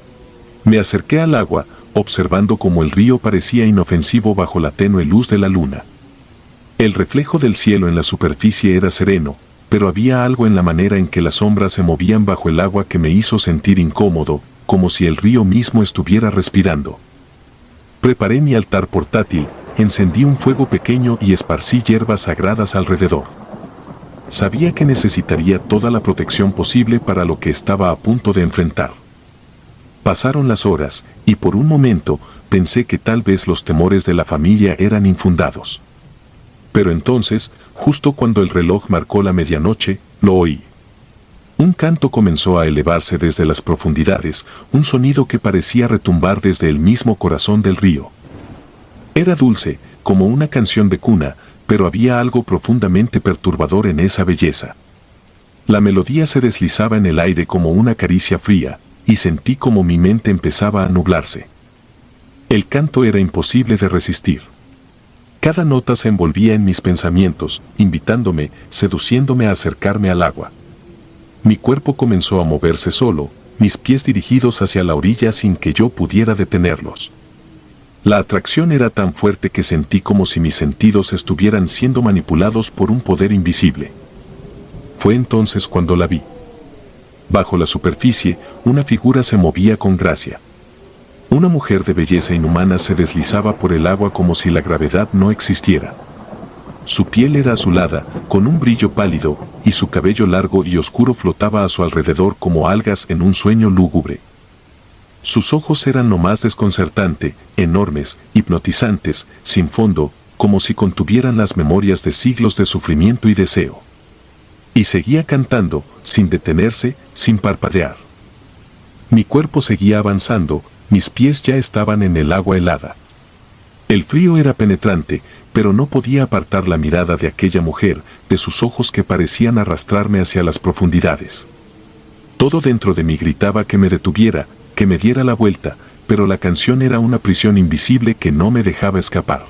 Me acerqué al agua, observando cómo el río parecía inofensivo bajo la tenue luz de la luna. El reflejo del cielo en la superficie era sereno, pero había algo en la manera en que las sombras se movían bajo el agua que me hizo sentir incómodo, como si el río mismo estuviera respirando. Preparé mi altar portátil, encendí un fuego pequeño y esparcí hierbas sagradas alrededor. Sabía que necesitaría toda la protección posible para lo que estaba a punto de enfrentar. Pasaron las horas, y por un momento pensé que tal vez los temores de la familia eran infundados. Pero entonces, justo cuando el reloj marcó la medianoche, lo oí. Un canto comenzó a elevarse desde las profundidades, un sonido que parecía retumbar desde el mismo corazón del río. Era dulce, como una canción de cuna, pero había algo profundamente perturbador en esa belleza. La melodía se deslizaba en el aire como una caricia fría, y sentí como mi mente empezaba a nublarse. El canto era imposible de resistir. Cada nota se envolvía en mis pensamientos, invitándome, seduciéndome a acercarme al agua. Mi cuerpo comenzó a moverse solo, mis pies dirigidos hacia la orilla sin que yo pudiera detenerlos. La atracción era tan fuerte que sentí como si mis sentidos estuvieran siendo manipulados por un poder invisible. Fue entonces cuando la vi. Bajo la superficie, una figura se movía con gracia. Una mujer de belleza inhumana se deslizaba por el agua como si la gravedad no existiera. Su piel era azulada, con un brillo pálido, y su cabello largo y oscuro flotaba a su alrededor como algas en un sueño lúgubre. Sus ojos eran lo más desconcertante, enormes, hipnotizantes, sin fondo, como si contuvieran las memorias de siglos de sufrimiento y deseo. Y seguía cantando, sin detenerse, sin parpadear. Mi cuerpo seguía avanzando, mis pies ya estaban en el agua helada. El frío era penetrante, pero no podía apartar la mirada de aquella mujer, de sus ojos que parecían arrastrarme hacia las profundidades. Todo dentro de mí gritaba que me detuviera, que me diera la vuelta, pero la canción era una prisión invisible que no me dejaba escapar.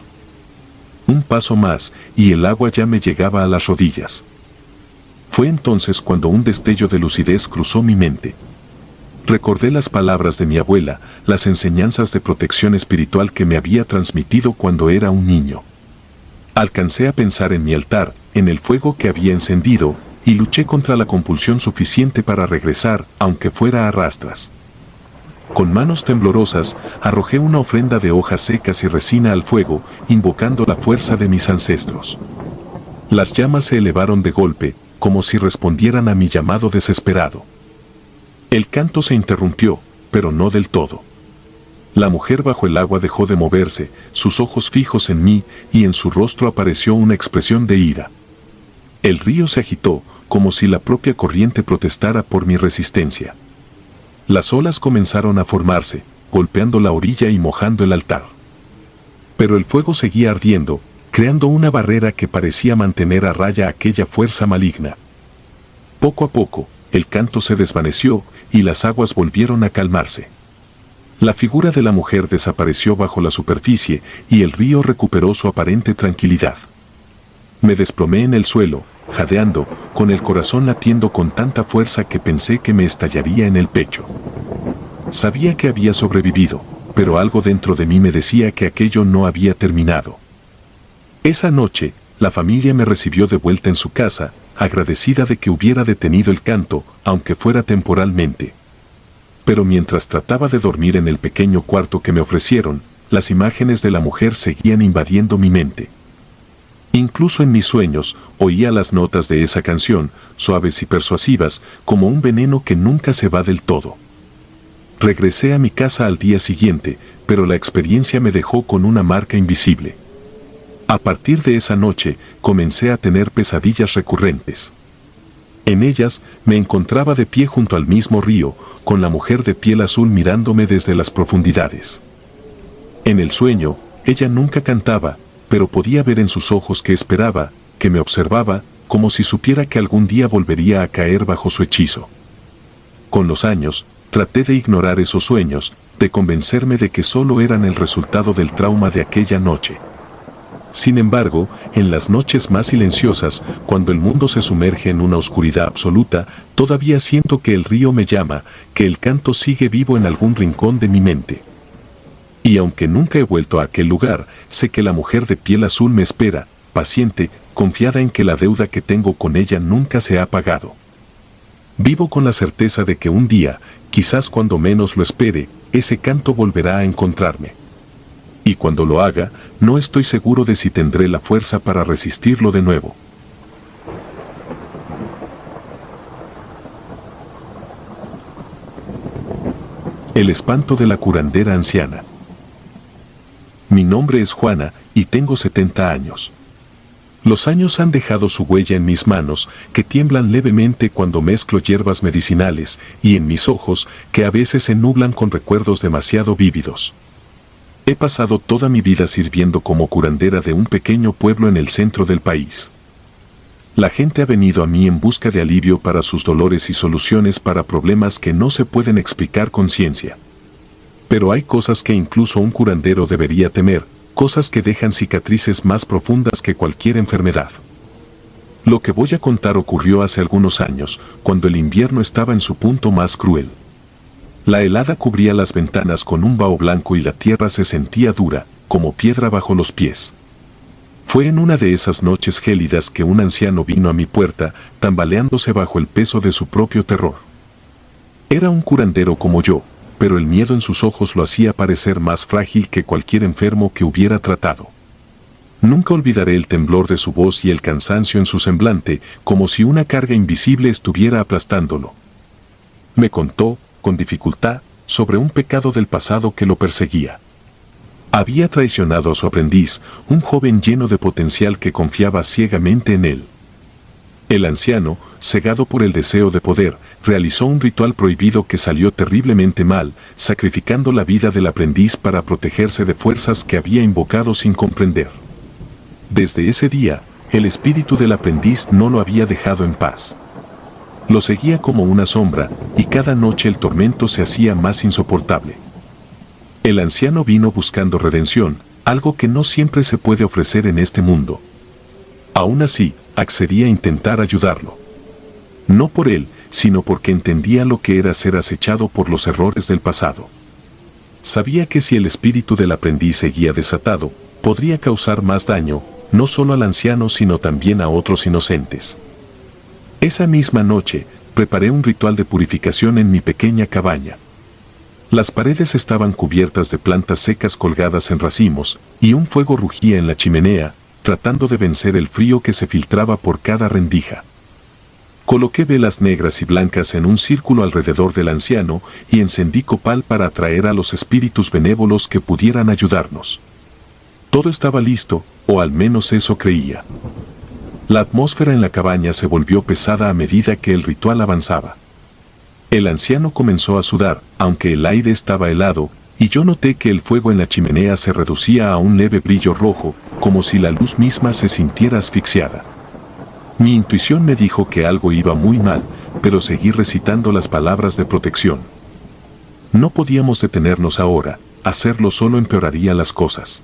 Un paso más, y el agua ya me llegaba a las rodillas. Fue entonces cuando un destello de lucidez cruzó mi mente. Recordé las palabras de mi abuela, las enseñanzas de protección espiritual que me había transmitido cuando era un niño. Alcancé a pensar en mi altar, en el fuego que había encendido, y luché contra la compulsión suficiente para regresar, aunque fuera a rastras. Con manos temblorosas, arrojé una ofrenda de hojas secas y resina al fuego, invocando la fuerza de mis ancestros. Las llamas se elevaron de golpe, como si respondieran a mi llamado desesperado. El canto se interrumpió, pero no del todo. La mujer bajo el agua dejó de moverse, sus ojos fijos en mí, y en su rostro apareció una expresión de ira. El río se agitó, como si la propia corriente protestara por mi resistencia. Las olas comenzaron a formarse, golpeando la orilla y mojando el altar. Pero el fuego seguía ardiendo, creando una barrera que parecía mantener a raya aquella fuerza maligna. Poco a poco, el canto se desvaneció, y las aguas volvieron a calmarse. La figura de la mujer desapareció bajo la superficie, y el río recuperó su aparente tranquilidad. Me desplomé en el suelo, jadeando, con el corazón latiendo con tanta fuerza que pensé que me estallaría en el pecho. Sabía que había sobrevivido, pero algo dentro de mí me decía que aquello no había terminado. Esa noche, la familia me recibió de vuelta en su casa, agradecida de que hubiera detenido el canto, aunque fuera temporalmente. Pero mientras trataba de dormir en el pequeño cuarto que me ofrecieron, las imágenes de la mujer seguían invadiendo mi mente. Incluso en mis sueños, oía las notas de esa canción, suaves y persuasivas, como un veneno que nunca se va del todo. Regresé a mi casa al día siguiente, pero la experiencia me dejó con una marca invisible. A partir de esa noche, comencé a tener pesadillas recurrentes. En ellas, me encontraba de pie junto al mismo río, con la mujer de piel azul mirándome desde las profundidades. En el sueño, ella nunca cantaba, pero podía ver en sus ojos que esperaba, que me observaba, como si supiera que algún día volvería a caer bajo su hechizo. Con los años, traté de ignorar esos sueños, de convencerme de que solo eran el resultado del trauma de aquella noche. Sin embargo, en las noches más silenciosas, cuando el mundo se sumerge en una oscuridad absoluta, todavía siento que el río me llama, que el canto sigue vivo en algún rincón de mi mente. Y aunque nunca he vuelto a aquel lugar, sé que la mujer de piel azul me espera, paciente, confiada en que la deuda que tengo con ella nunca se ha pagado. Vivo con la certeza de que un día, quizás cuando menos lo espere, ese canto volverá a encontrarme. Y cuando lo haga, no estoy seguro de si tendré la fuerza para resistirlo de nuevo. El espanto de la curandera anciana. Mi nombre es Juana, y tengo 70 años. Los años han dejado su huella en mis manos, que tiemblan levemente cuando mezclo hierbas medicinales, y en mis ojos, que a veces se nublan con recuerdos demasiado vívidos. He pasado toda mi vida sirviendo como curandera de un pequeño pueblo en el centro del país. La gente ha venido a mí en busca de alivio para sus dolores y soluciones para problemas que no se pueden explicar con ciencia. Pero hay cosas que incluso un curandero debería temer, cosas que dejan cicatrices más profundas que cualquier enfermedad. Lo que voy a contar ocurrió hace algunos años, cuando el invierno estaba en su punto más cruel. La helada cubría las ventanas con un vaho blanco y la tierra se sentía dura, como piedra bajo los pies. Fue en una de esas noches gélidas que un anciano vino a mi puerta, tambaleándose bajo el peso de su propio terror. Era un curandero como yo, pero el miedo en sus ojos lo hacía parecer más frágil que cualquier enfermo que hubiera tratado. Nunca olvidaré el temblor de su voz y el cansancio en su semblante, como si una carga invisible estuviera aplastándolo. Me contó, con dificultad, sobre un pecado del pasado que lo perseguía. Había traicionado a su aprendiz, un joven lleno de potencial que confiaba ciegamente en él. El anciano, cegado por el deseo de poder, realizó un ritual prohibido que salió terriblemente mal, sacrificando la vida del aprendiz para protegerse de fuerzas que había invocado sin comprender. Desde ese día, el espíritu del aprendiz no lo había dejado en paz. Lo seguía como una sombra, y cada noche el tormento se hacía más insoportable. El anciano vino buscando redención, algo que no siempre se puede ofrecer en este mundo. Aún así, accedí a intentar ayudarlo. No por él, sino porque entendía lo que era ser acechado por los errores del pasado. Sabía que si el espíritu del aprendiz seguía desatado, podría causar más daño, no solo al anciano sino también a otros inocentes. Esa misma noche, preparé un ritual de purificación en mi pequeña cabaña. Las paredes estaban cubiertas de plantas secas colgadas en racimos, y un fuego rugía en la chimenea, tratando de vencer el frío que se filtraba por cada rendija. Coloqué velas negras y blancas en un círculo alrededor del anciano y encendí copal para atraer a los espíritus benévolos que pudieran ayudarnos. Todo estaba listo, o al menos eso creía. La atmósfera en la cabaña se volvió pesada a medida que el ritual avanzaba. El anciano comenzó a sudar, aunque el aire estaba helado, y yo noté que el fuego en la chimenea se reducía a un leve brillo rojo, como si la luz misma se sintiera asfixiada. Mi intuición me dijo que algo iba muy mal, pero seguí recitando las palabras de protección. No podíamos detenernos ahora, hacerlo solo empeoraría las cosas.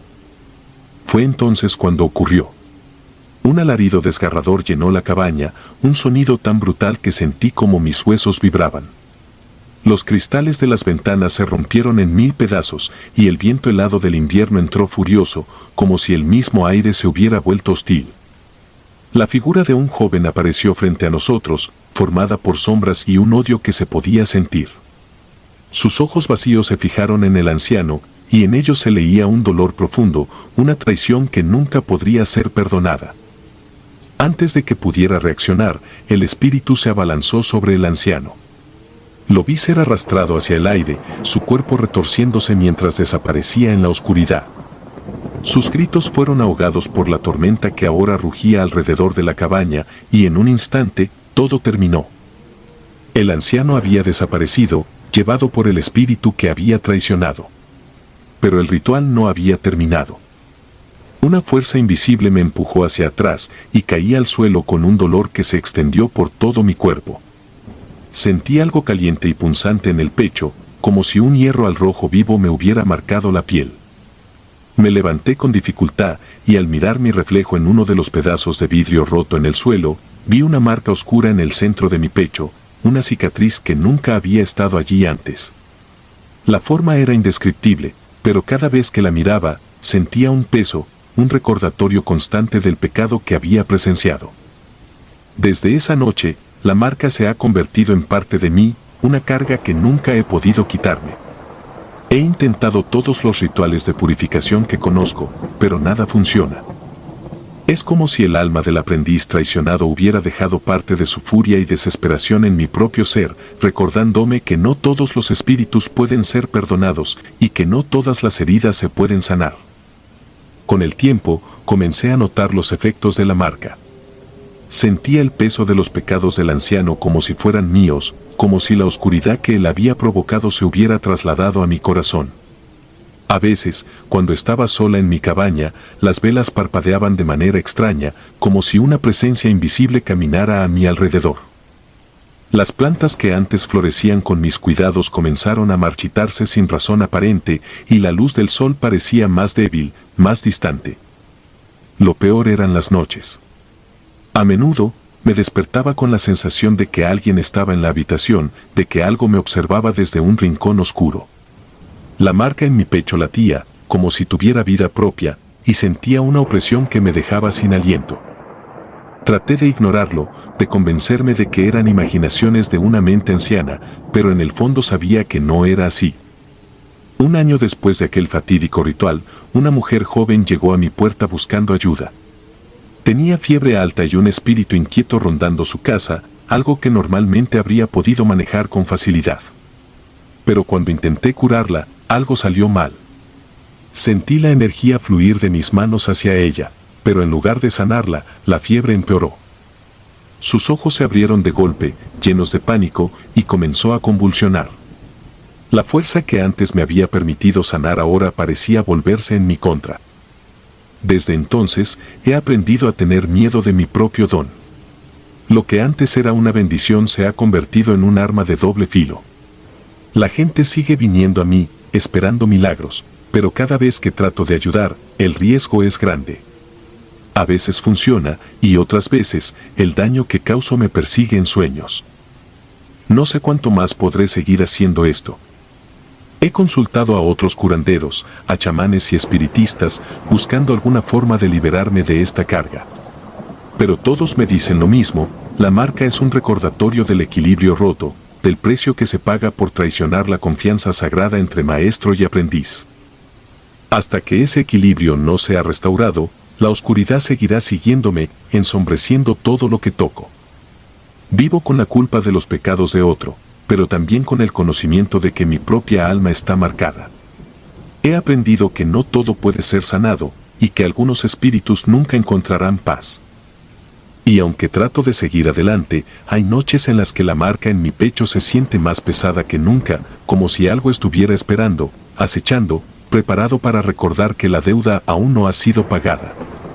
Fue entonces cuando ocurrió. Un alarido desgarrador llenó la cabaña, un sonido tan brutal que sentí como mis huesos vibraban. Los cristales de las ventanas se rompieron en 1000 pedazos y el viento helado del invierno entró furioso, como si el mismo aire se hubiera vuelto hostil. La figura de un joven apareció frente a nosotros, formada por sombras y un odio que se podía sentir. Sus ojos vacíos se fijaron en el anciano, y en ellos se leía un dolor profundo, una traición que nunca podría ser perdonada. Antes de que pudiera reaccionar, el espíritu se abalanzó sobre el anciano. Lo vi ser arrastrado hacia el aire, su cuerpo retorciéndose mientras desaparecía en la oscuridad. Sus gritos fueron ahogados por la tormenta que ahora rugía alrededor de la cabaña, y en un instante, todo terminó. El anciano había desaparecido, llevado por el espíritu que había traicionado. Pero el ritual no había terminado. Una fuerza invisible me empujó hacia atrás y caí al suelo con un dolor que se extendió por todo mi cuerpo. Sentí algo caliente y punzante en el pecho, como si un hierro al rojo vivo me hubiera marcado la piel. Me levanté con dificultad y al mirar mi reflejo en uno de los pedazos de vidrio roto en el suelo, vi una marca oscura en el centro de mi pecho, una cicatriz que nunca había estado allí antes. La forma era indescriptible, pero cada vez que la miraba, sentía un peso, un recordatorio constante del pecado que había presenciado. Desde esa noche, la marca se ha convertido en parte de mí, una carga que nunca he podido quitarme. He intentado todos los rituales de purificación que conozco, pero nada funciona. Es como si el alma del aprendiz traicionado hubiera dejado parte de su furia y desesperación en mi propio ser, recordándome que no todos los espíritus pueden ser perdonados y que no todas las heridas se pueden sanar. Con el tiempo, comencé a notar los efectos de la marca. Sentía el peso de los pecados del anciano como si fueran míos, como si la oscuridad que él había provocado se hubiera trasladado a mi corazón. A veces, cuando estaba sola en mi cabaña, las velas parpadeaban de manera extraña, como si una presencia invisible caminara a mi alrededor. Las plantas que antes florecían con mis cuidados comenzaron a marchitarse sin razón aparente, y la luz del sol parecía más débil, más distante. Lo peor eran las noches. A menudo, me despertaba con la sensación de que alguien estaba en la habitación, de que algo me observaba desde un rincón oscuro. La marca en mi pecho latía, como si tuviera vida propia, y sentía una opresión que me dejaba sin aliento. Traté de ignorarlo, de convencerme de que eran imaginaciones de una mente anciana, pero en el fondo sabía que no era así. Un año después de aquel fatídico ritual, una mujer joven llegó a mi puerta buscando ayuda. Tenía fiebre alta y un espíritu inquieto rondando su casa, algo que normalmente habría podido manejar con facilidad. Pero cuando intenté curarla, algo salió mal. Sentí la energía fluir de mis manos hacia ella, pero en lugar de sanarla, la fiebre empeoró. Sus ojos se abrieron de golpe, llenos de pánico, y comenzó a convulsionar. La fuerza que antes me había permitido sanar ahora parecía volverse en mi contra. Desde entonces, he aprendido a tener miedo de mi propio don. Lo que antes era una bendición se ha convertido en un arma de doble filo. La gente sigue viniendo a mí, esperando milagros, pero cada vez que trato de ayudar, el riesgo es grande. A veces funciona, y otras veces, el daño que causo me persigue en sueños. No sé cuánto más podré seguir haciendo esto. He consultado a otros curanderos, a chamanes y espiritistas, buscando alguna forma de liberarme de esta carga. Pero todos me dicen lo mismo: la marca es un recordatorio del equilibrio roto, del precio que se paga por traicionar la confianza sagrada entre maestro y aprendiz. Hasta que ese equilibrio no sea restaurado, la oscuridad seguirá siguiéndome, ensombreciendo todo lo que toco. Vivo con la culpa de los pecados de otro, pero también con el conocimiento de que mi propia alma está marcada. He aprendido que no todo puede ser sanado, y que algunos espíritus nunca encontrarán paz. Y aunque trato de seguir adelante, hay noches en las que la marca en mi pecho se siente más pesada que nunca, como si algo estuviera esperando, acechando, preparado para recordar que la deuda aún no ha sido pagada.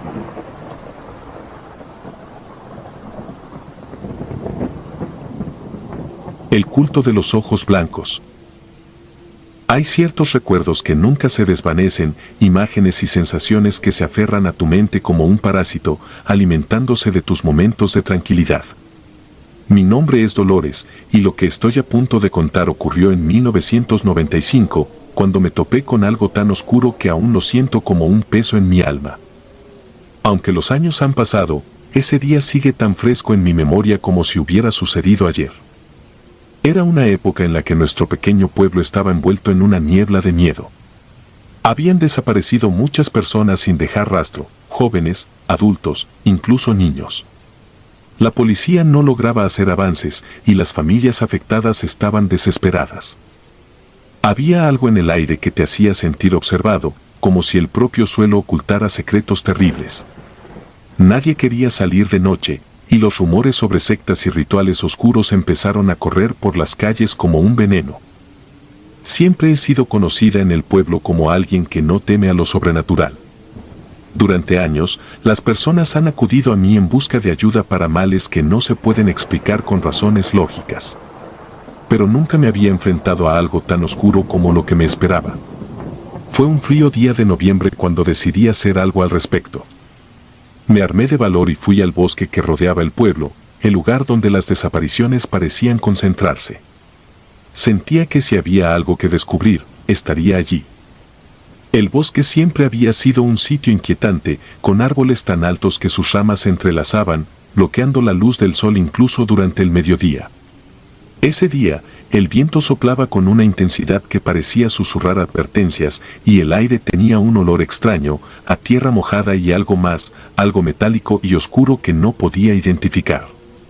El culto de los ojos blancos. Hay ciertos recuerdos que nunca se desvanecen, imágenes y sensaciones que se aferran a tu mente como un parásito, alimentándose de tus momentos de tranquilidad. Mi nombre es Dolores, y lo que estoy a punto de contar ocurrió en 1995, cuando me topé con algo tan oscuro que aún lo siento como un peso en mi alma. Aunque los años han pasado, ese día sigue tan fresco en mi memoria como si hubiera sucedido ayer. Era una época en la que nuestro pequeño pueblo estaba envuelto en una niebla de miedo. Habían desaparecido muchas personas sin dejar rastro, jóvenes, adultos, incluso niños. La policía no lograba hacer avances y las familias afectadas estaban desesperadas. Había algo en el aire que te hacía sentir observado, como si el propio suelo ocultara secretos terribles. Nadie quería salir de noche, y los rumores sobre sectas y rituales oscuros empezaron a correr por las calles como un veneno. Siempre he sido conocida en el pueblo como alguien que no teme a lo sobrenatural. Durante años, las personas han acudido a mí en busca de ayuda para males que no se pueden explicar con razones lógicas. Pero nunca me había enfrentado a algo tan oscuro como lo que me esperaba. Fue un frío día de noviembre cuando decidí hacer algo al respecto. Me armé de valor y fui al bosque que rodeaba el pueblo, el lugar donde las desapariciones parecían concentrarse. Sentía que si había algo que descubrir, estaría allí. El bosque siempre había sido un sitio inquietante, con árboles tan altos que sus ramas se entrelazaban, bloqueando la luz del sol incluso durante el mediodía. Ese día, el viento soplaba con una intensidad que parecía susurrar advertencias, y el aire tenía un olor extraño, a tierra mojada y algo más, algo metálico y oscuro que no podía identificar.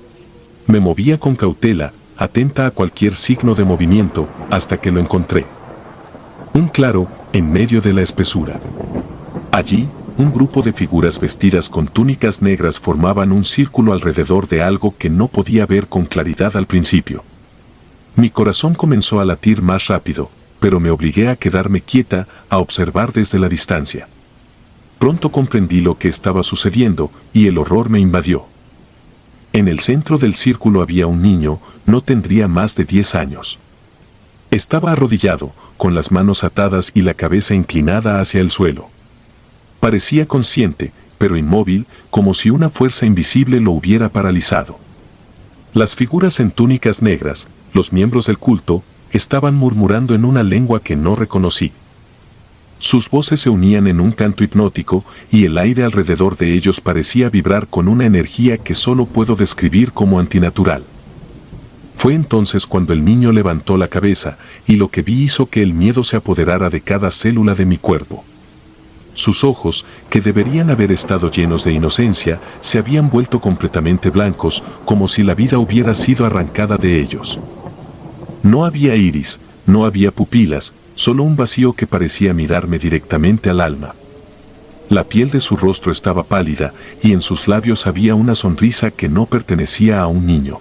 Me movía con cautela, atenta a cualquier signo de movimiento, hasta que lo encontré. Un claro, en medio de la espesura. Allí, un grupo de figuras vestidas con túnicas negras formaban un círculo alrededor de algo que no podía ver con claridad al principio. Mi corazón comenzó a latir más rápido, pero me obligué a quedarme quieta, a observar desde la distancia. Pronto comprendí lo que estaba sucediendo, y el horror me invadió. En el centro del círculo había un niño, no tendría más de 10 años. Estaba arrodillado, con las manos atadas y la cabeza inclinada hacia el suelo. Parecía consciente, pero inmóvil, como si una fuerza invisible lo hubiera paralizado. Las figuras en túnicas negras, los miembros del culto, estaban murmurando en una lengua que no reconocí. Sus voces se unían en un canto hipnótico y el aire alrededor de ellos parecía vibrar con una energía que solo puedo describir como antinatural. Fue entonces cuando el niño levantó la cabeza y lo que vi hizo que el miedo se apoderara de cada célula de mi cuerpo. Sus ojos, que deberían haber estado llenos de inocencia, se habían vuelto completamente blancos, como si la vida hubiera sido arrancada de ellos. No había iris, no había pupilas, solo un vacío que parecía mirarme directamente al alma. La piel de su rostro estaba pálida y en sus labios había una sonrisa que no pertenecía a un niño.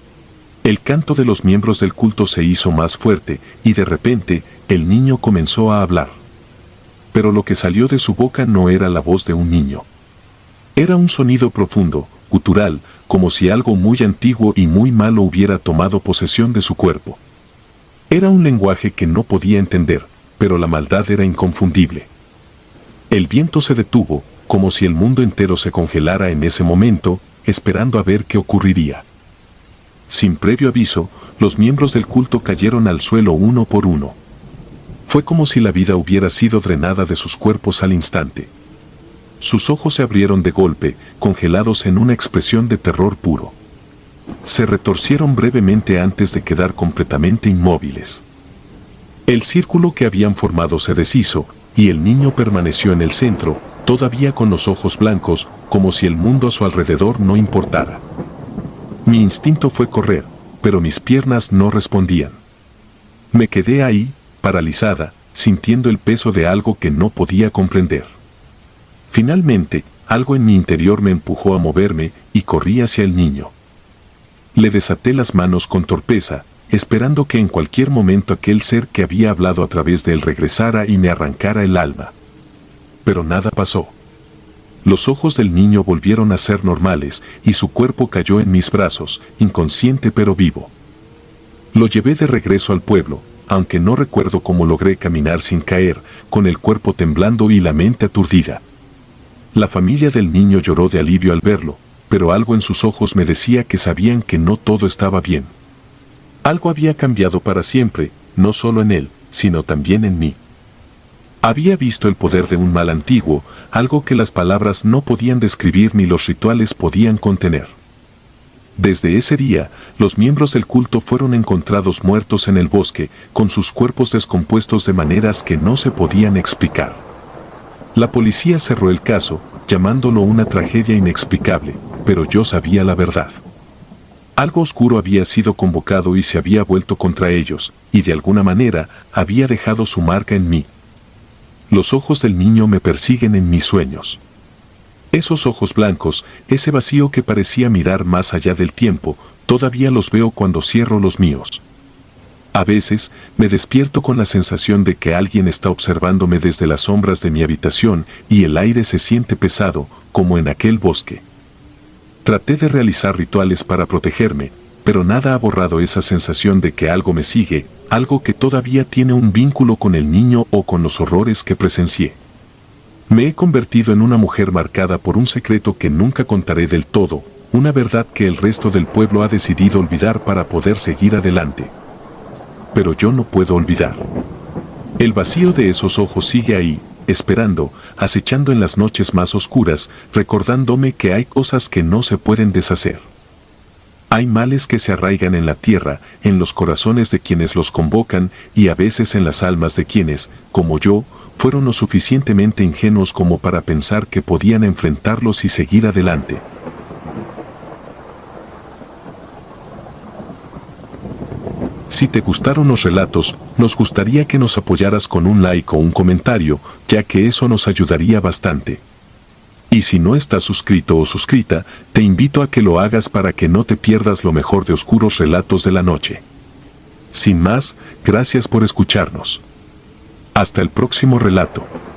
El canto de los miembros del culto se hizo más fuerte y de repente el niño comenzó a hablar. Pero lo que salió de su boca no era la voz de un niño. Era un sonido profundo, gutural, como si algo muy antiguo y muy malo hubiera tomado posesión de su cuerpo. Era un lenguaje que no podía entender, pero la maldad era inconfundible. El viento se detuvo, como si el mundo entero se congelara en ese momento, esperando a ver qué ocurriría. Sin previo aviso, los miembros del culto cayeron al suelo uno por uno. Fue como si la vida hubiera sido drenada de sus cuerpos al instante. Sus ojos se abrieron de golpe, congelados en una expresión de terror puro. Se retorcieron brevemente antes de quedar completamente inmóviles. El círculo que habían formado se deshizo, y el niño permaneció en el centro, todavía con los ojos blancos, como si el mundo a su alrededor no importara. Mi instinto fue correr, pero mis piernas no respondían. Me quedé ahí, paralizada, sintiendo el peso de algo que no podía comprender. Finalmente, algo en mi interior me empujó a moverme y corrí hacia el niño. Le desaté las manos con torpeza, esperando que en cualquier momento aquel ser que había hablado a través de él regresara y me arrancara el alma. Pero nada pasó. Los ojos del niño volvieron a ser normales y su cuerpo cayó en mis brazos, inconsciente pero vivo. Lo llevé de regreso al pueblo, aunque no recuerdo cómo logré caminar sin caer, con el cuerpo temblando y la mente aturdida. La familia del niño lloró de alivio al verlo, pero algo en sus ojos me decía que sabían que no todo estaba bien. Algo había cambiado para siempre, no solo en él, sino también en mí. Había visto el poder de un mal antiguo, algo que las palabras no podían describir ni los rituales podían contener. Desde ese día, los miembros del culto fueron encontrados muertos en el bosque, con sus cuerpos descompuestos de maneras que no se podían explicar. La policía cerró el caso, llamándolo una tragedia inexplicable, pero yo sabía la verdad. Algo oscuro había sido convocado y se había vuelto contra ellos, y de alguna manera había dejado su marca en mí. Los ojos del niño me persiguen en mis sueños. Esos ojos blancos, ese vacío que parecía mirar más allá del tiempo, todavía los veo cuando cierro los míos. A veces, me despierto con la sensación de que alguien está observándome desde las sombras de mi habitación y el aire se siente pesado, como en aquel bosque. Traté de realizar rituales para protegerme, pero nada ha borrado esa sensación de que algo me sigue, algo que todavía tiene un vínculo con el niño o con los horrores que presencié. Me he convertido en una mujer marcada por un secreto que nunca contaré del todo, una verdad que el resto del pueblo ha decidido olvidar para poder seguir adelante. Pero yo no puedo olvidar. El vacío de esos ojos sigue ahí, esperando, acechando en las noches más oscuras, recordándome que hay cosas que no se pueden deshacer. Hay males que se arraigan en la tierra, en los corazones de quienes los convocan y a veces en las almas de quienes, como yo, fueron lo suficientemente ingenuos como para pensar que podían enfrentarlos y seguir adelante. Si te gustaron los relatos, nos gustaría que nos apoyaras con un like o un comentario, ya que eso nos ayudaría bastante. Y si no estás suscrito o suscrita, te invito a que lo hagas para que no te pierdas lo mejor de Oscuros Relatos de la Noche. Sin más, gracias por escucharnos. Hasta el próximo relato.